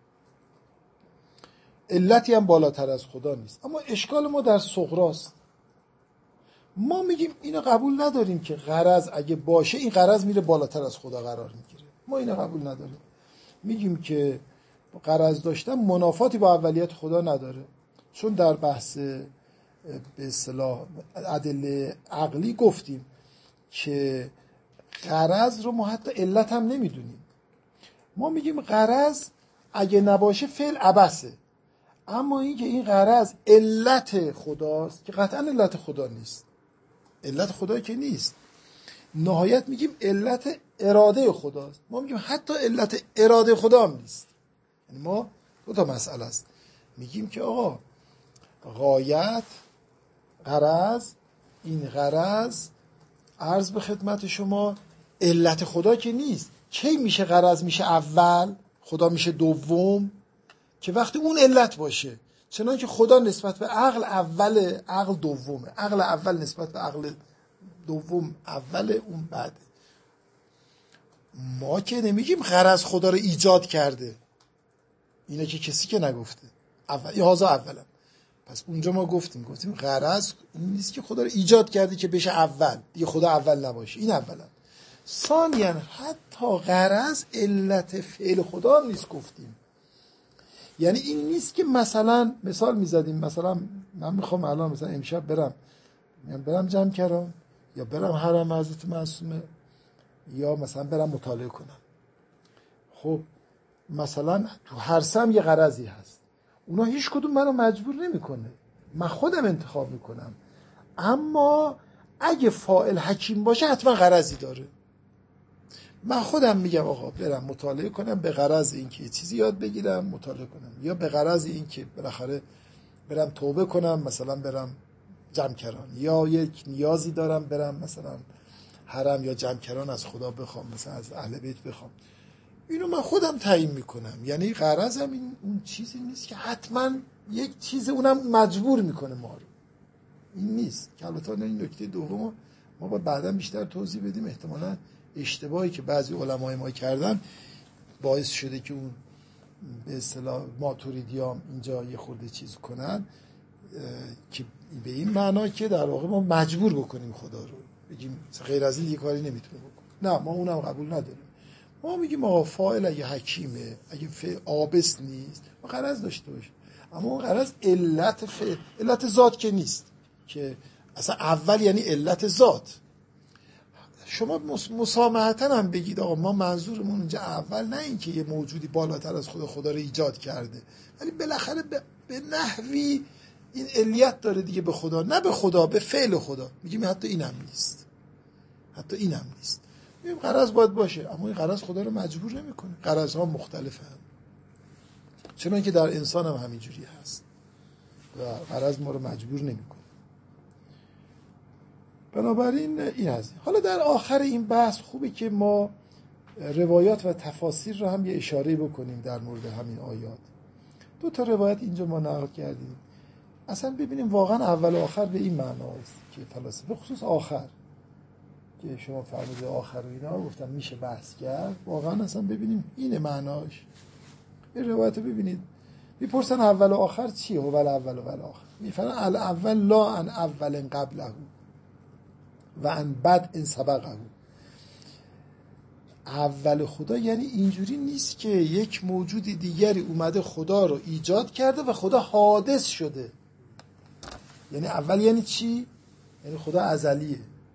علتی هم بالاتر از خدا نیست. اما اشکال ما در صغراست. ما میگیم اینو قبول نداریم که غرض اگه باشه این غرض میره بالاتر از خدا قرار میگیره. ما اینو قبول نداریم. میگیم که غرض داشتن منافاتی با اولیت خدا نداره، چون در بحث به اصطلاح ادله عقلی گفتیم که غرض رو ما حتی علت هم نمیدونیم. ما میگیم غرض اگه نباشه فعل عبثه، اما این که این غرض علت خداست که قطعا علت خدا نیست، علت خدا که نیست. نهایت میگیم علت اراده خداست. ما میگیم حتی علت اراده خدا هم نیست. یعنی ما دو تا مسئله است، میگیم که آقا غایت غرض، این غرض عرض به خدمت شما علت خدا که نیست. کی میشه غرض میشه اول، خدا میشه دوم؟ که وقتی اون علت باشه. چنانکه خدا نسبت به عقل اول، عقل دومه، عقل اول نسبت به عقل دوم اول، اون بعده. ما که نمیگیم غرض خدا رو ایجاد کرده، اینه که کسی که نگفته اول یازا اولا. پس اونجا ما گفتیم گفتیم غرض این نیست که خدا رو ایجاد کرده که بشه اول، دیگه خدا اول نباشه، این اولا. ثانیاً حتی غرض علت فعل خدا هم نیست گفتیم. یعنی این نیست که مثلا مثال میزدیم، مثلا من میخوام الان مثلا امشب برم برم جمع کردم یا برم حرم حضرت معصومه یا مثلا برم مطالعه کنم. خب مثلا تو هر سم یه غرضی هست، اونا هیچ کدوم منو مجبور نمیکنه، من خودم انتخاب میکنم. اما اگه فاعل حکیم باشه حتما غرضی داره. من خودم میگم آقا برم مطالعه کنم به غرض اینکه چیزی یاد بگیرم مطالعه کنم، یا به غرض اینکه بالاخره برم توبه کنم، مثلا برم جمکران، یا یک نیازی دارم برم مثلا حرم یا جمکران از خدا بخوام، مثلا از اهل بیت بخوام. اینو من خودم تعیین میکنم. یعنی غرضم این اون چیزی نیست که حتما یک چیز اونم مجبور میکنه ما رو، این نیست. که البته این نکته دوم ما با بعدا بیشتر توضیح بدیم. احتمالاً اشتباهی که بعضی علمای ما کردن باعث شده که اون به اصطلاح ماتوریدیام اینجا یه خورده چیز کنن، که به این معنا که در واقع ما مجبور بکنیم خدا رو، بگیم غیر از این یه کاری نمیتونه بکنه. نه، ما اونم قبول نداریم. ما میگیم آقا فاعل اگه حکیمه، اگه فعل عابس نیست، ما غرض داشته باشه، اما اون غرض علت فعل، علت ذات که نیست، که اصلا اول یعنی علت ذات. شما مسامحتاً هم بگید آقا ما منظورمون اونجا اول نه این که یه موجودی بالاتر از خود خدا رو ایجاد کرده، ولی بالاخره به نحوی این علیت داره دیگه به خدا، نه به خدا، به فعل خدا. میگیم حتی اینم نیست، حتی اینم نیست. میگیم غرض باید باشه، اما این غرض خدا رو مجبور نمیکنه. غرضها مختلفه هم. چون که در انسان هم همینجوری هست و غرض ما رو مجبور نمیکنه. بنابراین این هست. حالا در آخر این بحث خوبه که ما روایات و تفاسیر رو هم یه اشاره بکنیم در مورد همین آیات. دو تا روایت اینجا ما نقل کردیم، اصلا ببینیم واقعا اول و آخر به این معناست که فلاسفه خصوص آخر که شما فرمودید آخر و اینا گفتم میشه بحث کرد، واقعا اصلا ببینیم این معناش. این روایت رو ببینید، میپرسن اول و آخر چیه؟ هو الاول و الاخر. میفرمایند الاول لا ان اول قبله و ان بعد ان سبقه. اول خدا یعنی اینجوری نیست که یک موجود دیگری اومده خدا رو ایجاد کرده و خدا حادث شده. یعنی اول یعنی چی؟ یعنی خدا ازلیه.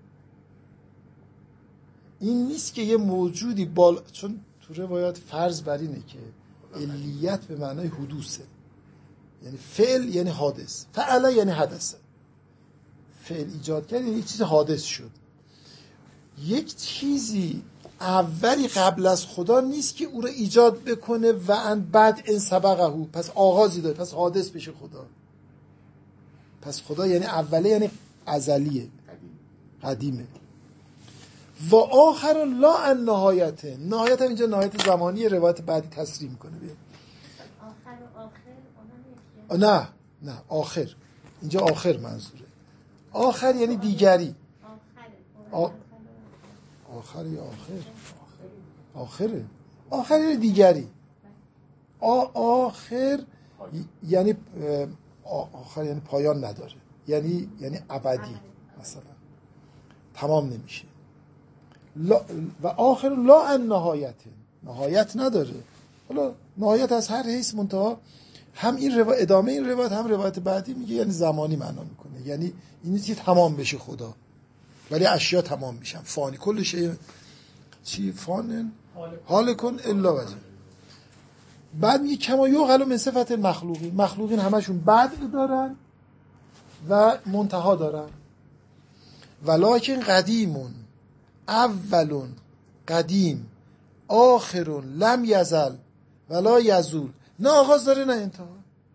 این نیست که یه موجودی بال... چون تو روایات فرض بر اینه که علیت به معنای حدوثه، یعنی فعل یعنی حادث، فعلا یعنی حدثه. فعل ایجاد کرد یعنی یک چیز حادث شد. یک چیزی اولی قبل از خدا نیست که او رو ایجاد بکنه و ان بعد ان سبقه، پس آغازی داره، پس حادث بشه خدا. پس خدا یعنی اوله یعنی ازلیه، قدیمه. و آخر لا ان نهایته. نهایت هم اینجا نهایت زمانی، روایت بعدی تصریح میکنه. آخر و آخر نه نه آخر اینجا آخر منظوره. آخر یعنی دیگری. آ... آخر یا آخر آخره آخر یعنی دیگری. آ... آخر یعنی آخر یعنی پایان نداره، یعنی یعنی ابدی، مثلا تمام نمیشه. لا و آخر لا ان نهایت، نهایت نداره. حالا نهایت از هر حیث منتها هم این روایت ادامه این روایت هم روایت بعدی میگه یعنی زمانی معنا میکنه، یعنی این نیست که تمام بشه خدا، ولی اشیا تمام میشن. فانی کل شی چی فانن حال کن الا وجه. بعد میگه کما یوغل من صفت المخلوقین. مخلوقین همشون بدء دارن و منتها دارن. ولکن قدیمون اولون قدیم آخرون لم یزل ولا یزول. نه آغاز داره نه انتها.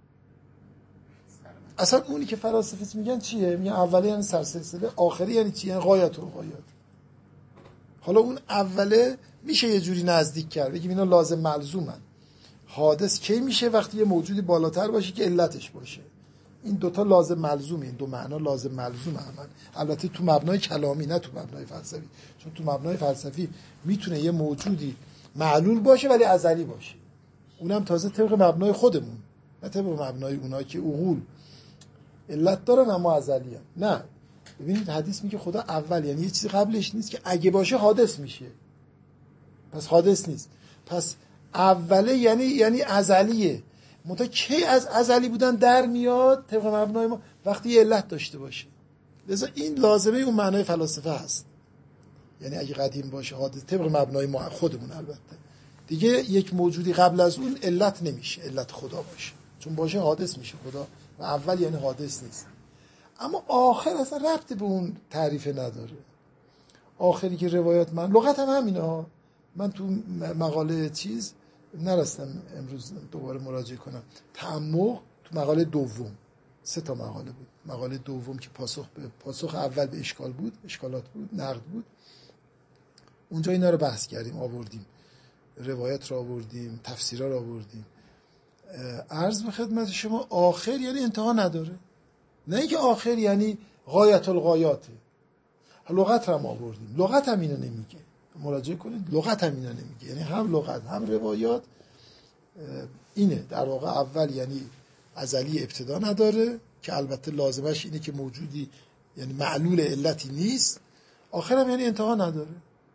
اصلا اونی که فلاسفه میگن چیه؟ میگن اوله یعنی سرسلسله، آخری یعنی چی؟ یعنی غایت الغایات. حالا اون اوله میشه یه جوری نزدیک کرد، بگیم اینا لازم ملزومن. حادث کی میشه؟ وقتی یه موجودی بالاتر باشه که علتش باشه. این دوتا لازم ملزومه، این دو معنا لازم ملزومه همن. البته تو مبنای کلامی، نه تو مبنای فلسفی. چون تو مبنای فلسفی میتونه یه موجودی معلول باشه ولی ازلی باشه، اونم تازه طبق مبنای خودمون، نه طبق مبنای اونایی که عقول علت دارن اما ازلی هم. نه، ببینید حدیث میگه خدا اول یعنی یه چیزی قبلش نیست که اگه باشه حادث میشه، پس حادث نیست. پس اوله یعنی یعنی ازلیه. منتها کی از ازلی بودن در میاد؟ طبق مبنای ما وقتی یه علت داشته باشه. لذا این لازمه اون معنای فلاسفه هست، یعنی اگه قدیم باشه حادث طبق مبنای ما خودمون. البته دیگه یک موجودی قبل از اون علت نمیشه، علت خدا باشه، چون باشه حادث میشه خدا و اول یعنی حادث نیست. اما آخر اصلا ربط به اون تعریف نداره. آخری که روایات من لغت هم همینه ها. من تو مقاله چیز نرستم امروز دوباره مراجعه کنم. تعمق تو مقاله دوم، سه تا مقاله بود. مقاله دوم که پاسخ به پاسخ اول به اشکال بود، اشکالات بود، نقد بود. اونجا اینا رو بحث کردیم، آوردیم روایت رو آوردیم، تفسیرها رو آوردیم. عرض به خدمت شما آخر یعنی انتها نداره، نه اینکه آخر یعنی غایت الغایاته. لغت هم آوردیم، لغت هم اینو نمیگه، مراجعه کنید، لغت هم اینو نمیگه. یعنی هم لغت هم روایات اینه در واقع اول یعنی ازلی ابتدا نداره که البته لازمش اینه که موجودی یعنی معلول علتی نیست. آخر هم یعنی انتها نداره.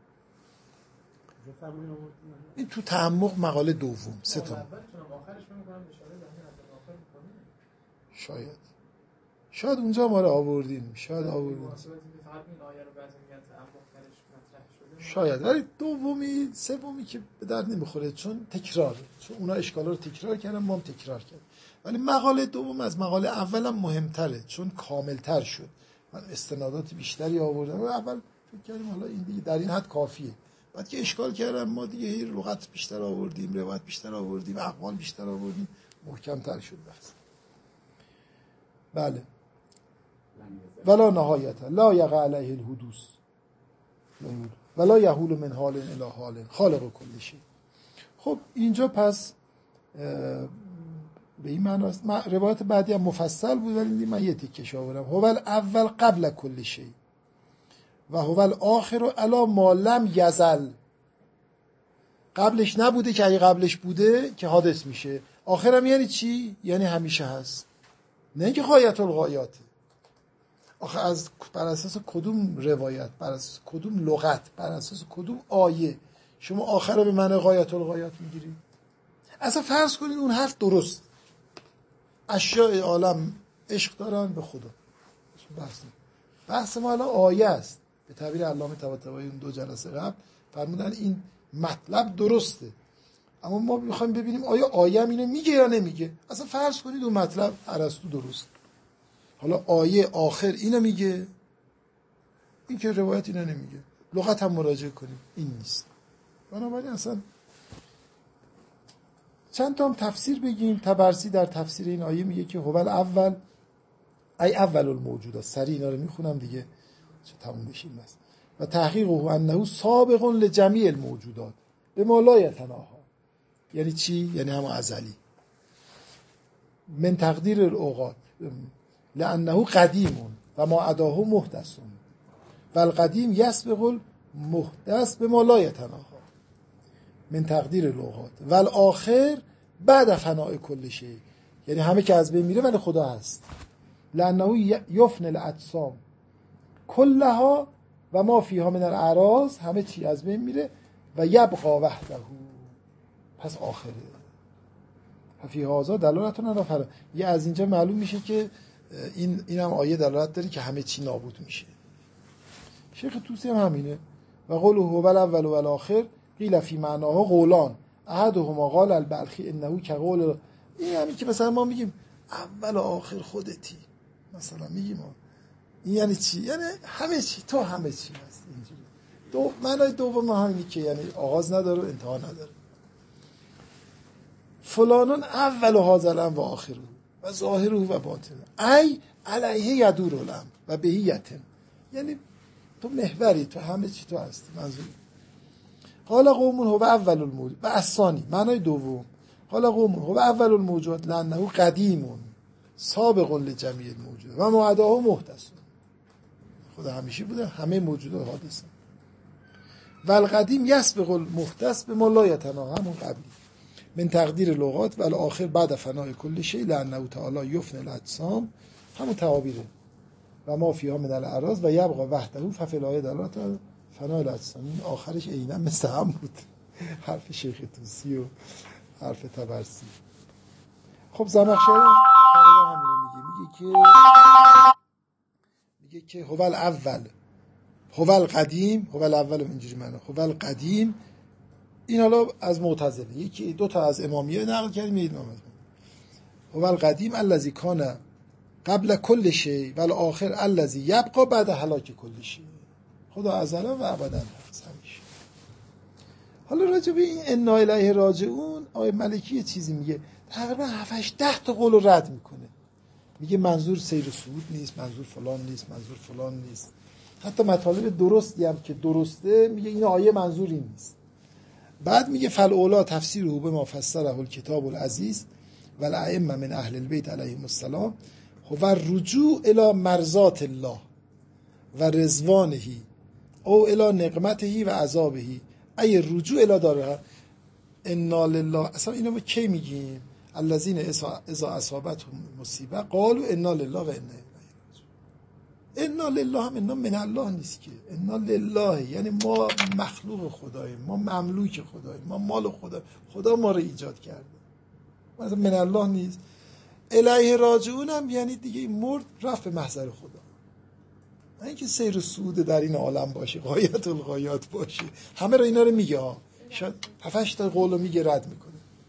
این تو تعمق مقاله دوم سه تا. شاید شاید اونجا ما رو آوردیم، شاید آوردیم. شاید، ولی دومی سومی که به درد نمیخوره چون تکراره، چون اونا اشکالا رو تکرار کردن، ما هم تکرار کردیم. ولی مقاله دوم از مقاله اولم مهمتره چون کاملتر شد. من استنادات بیشتری آوردم و اول فکر کردیم حالا این دیگه در این حد کافیه. بعد که اشکال کردم ما دیگه لغت بیشتر آوردیم، روایت بیشتر آوردیم، اقوال بیشتر آوردیم، محکمتر شد بحث. بله. ولا نهایت لا یقع علیه الحدوث ولا یحول من حال الی حال خالق کل شیء. خب اینجا پس به این معنی است. روایت بعدی هم مفصل بود ولی من یه تیکش آوردم. هو الاول قبل کل شیء و هو الاخر علی ما لم یزل. قبلش نبوده که اگه قبلش بوده که حادث میشه. آخرم یعنی چی؟ یعنی همیشه هست، نه اینکه غایت الغایاته. آخه از بر اساس کدوم روایت، بر اساس کدوم لغت، بر اساس کدوم آیه شما آخر به معنی غایت الغایات میگیرید؟ اصلا فرض کنید اون حرف درست، اشیاء عالم عشق دارن به خدا، بحث بحث ما الان آیه است. به تعبیر علامه طباطبایی اون دو جلسه قبل فرمودن این مطلب درسته، اما ما میخوایم ببینیم آیا آیه هم اینو میگه یا نمیگه. اصلا فرض کنید اون مطلب ارسطو درست، حالا آیه آخر اینو میگه، این که روایت اینو نمیگه، لغت هم مراجعه کنیم این نیست. بنابراین اصلا چند تا هم تفسیر بگیم. طبرسی در تفسیر این آیه میگه که هو الاول ای اول الموجودات. سری اینا رو میخونم دیگه چه تموم بشیم بس. و تحقیقه انه سابق لجمیع الموجودات به ما لا یتناها. یعنی چی؟ یعنی هم ازلی. من تقدیر الاوقات لانه قدیم و ما عداه محدث و القدیم یسبق المحدث به ما لا یتناها من تقدیر الاوقات و الاخر بعد فناء کل شیء. یعنی همه که از بین میره ولی خدا هست. لانه یفنی الاجسام کلها و ما فیها من الاعراض، همه چی از بین میره و یبقا وحده، پس آخره. فی هذا دلالت علی فنا. یه از اینجا معلوم میشه که این اینم آیه دلالت داره که همه چی نابود میشه. شیخ طوسی هم همینه. و قوله هو الاول و الاخر قیل فی معناها قولان احدهما قال البلخی انه كقول. این همین که مثلا ما میگیم اول و آخر خودتی، مثلا میگیم این یعنی چی؟ یعنی همه چی، تو همه چی هست. اینجوری دو معنای دوم همینی که یعنی آغاز نداره و انتها نداره. فلانون اول و هازلن و آخره و ظاهره و باطنه ای علیه یدور الامر و بهی یتم. یعنی تو محوری، تو همه چی تو هستی. منظور قال قومون هو اول الموجود و الثانی معنای دوم قال قومون هو اول الموجود لانه قدیم سابق لجمیع الموجود و ما عداه محدث. خدا همیشه بوده، همه موجودات حادثه. و القدیم یسبق المحدث به ما لا یتناها، همون قبلی. من تقدیر لغات و الاخر بعد فنای کل شیء لانه تعالی یفنی الاجسام، همون تعابیره. و ما فیها من الاعراض و یبقى وحده ففی الآیه دلالت فنای الاجسام. این آخرش عیناً مثل هم بود، حرف شیخ طوسی و حرف طبرسی. خب زمخشری تقریبا همینه میگه، میگه که میگه که هو الاول هو القدیم، هو الاول اینجوری معنی هو القدیم. این حالا از معتزله، یکی دو تا از امامیه نقل کردیم، یه امام. هو القدیم الذی کان قبل کل شیء و الاخر الذی یبقى بعد هلاک کل شیء. خدا ازلا و ابدا هست همیشه. حالا راجع به این انا الیه راجعون آیه ملکی یه چیزی میگه، تقریبا هفت هشت ده تا قول رو رد میکنه. میگه منظور سیر و صعود نیست، منظور فلان نیست، منظور فلان نیست. حتی مطالب درستی هم که درسته میگه این آیه منظوری نیست. بعد میگه فالاولا تفسیره به ما فسره الکتاب العزیز و الائمه من اهل البیت علیهم السلام هو الرجوع الی مرضات الله و رضوانه او الی نقمته و عذابه ای رجوع الی داره. انا لله. اصلا اینو ما کی میگیم؟ الذین اذا اصابتهم مصیبه قالوا انا لله و انا الیه راجعون. انا لله هم انا من الله نیست که، انا لله یعنی ما مخلوق خداییم، ما مملوک خداییم، ما مال خدا، خدا ما رو ایجاد کرده. مثلا من الله نیست. الیه راجعون هم یعنی دیگه مرد رفت به محضر خدا. نه اینکه سیر و صعود در این عالم باشه، غایت الغایات باشه. همه را اینا رو میگه ها، شاید هفتش تا قول رو میگه رد میکنه.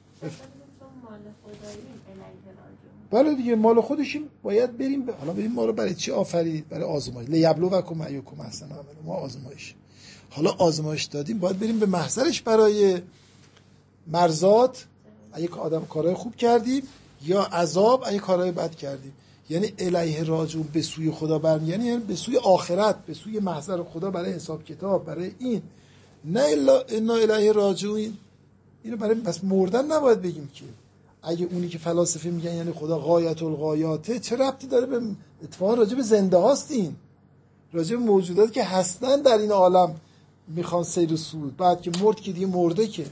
بله دیگه مال خودشیم، باید بریم ب... حالا بریم ما رو برای چی آفرید؟ برای آزمایش. لیبلوکم ایکم احسن عملا، ما آزمایش. حالا آزمایش دادیم، باید بریم به محضرش برای مرزات اگه آدم کارهای خوب کردیم، یا عذاب اگه کارهای بد کردیم. یعنی الیه راجعون، به سوی خدا برمیگردیم، یعنی به سوی آخرت، به سوی محضر خدا برای حساب کتاب، برای این. نه الا انا الیه راجعون. اینو برای پس مردن نباید بگیم که. اگه اونی که فلاسفه میگن یعنی خدا غایت الغایاته، چه ربطی داره به اتفاقا راجع به زنده هاست؟ این راجع به موجوداتی که هستن در این عالم میخوان سیر و صعود، بعد که مرد که دیگه مرده، که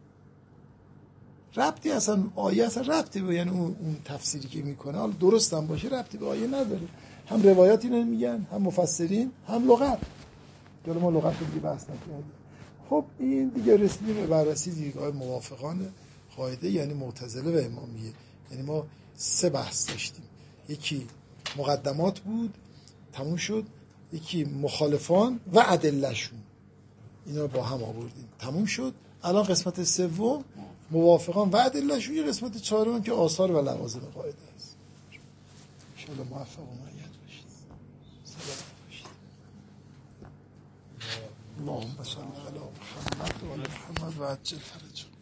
ربطی اصلا آیه اصلا ربطی به یعنی اون, اون تفسیری که میکنه، حالا درست هم باشه ربطی به آیه نداره. هم روایات اینو میگن، هم مفسرین، هم لغت. جلو ما لغت رو دیگه بحث نکردیم. خب این دیگه رسیدیم به بررسی دیدگاه موافقان قاعده، یعنی معتزله و امامیه. یعنی ما سه بحث داشتیم، یکی مقدمات بود تموم شد، یکی مخالفان و ادلهشون، اینا رو با هم آوردیم تموم شد. الان قسمت سوم موافقان و ادلهشون، یه قسمت چهارم که آثار و لوازم قاعده است. ان شاء الله موفق و مؤید باشید. سلام باشید. اللهم صل علی محمد و علی محمد و عجل فرجهم.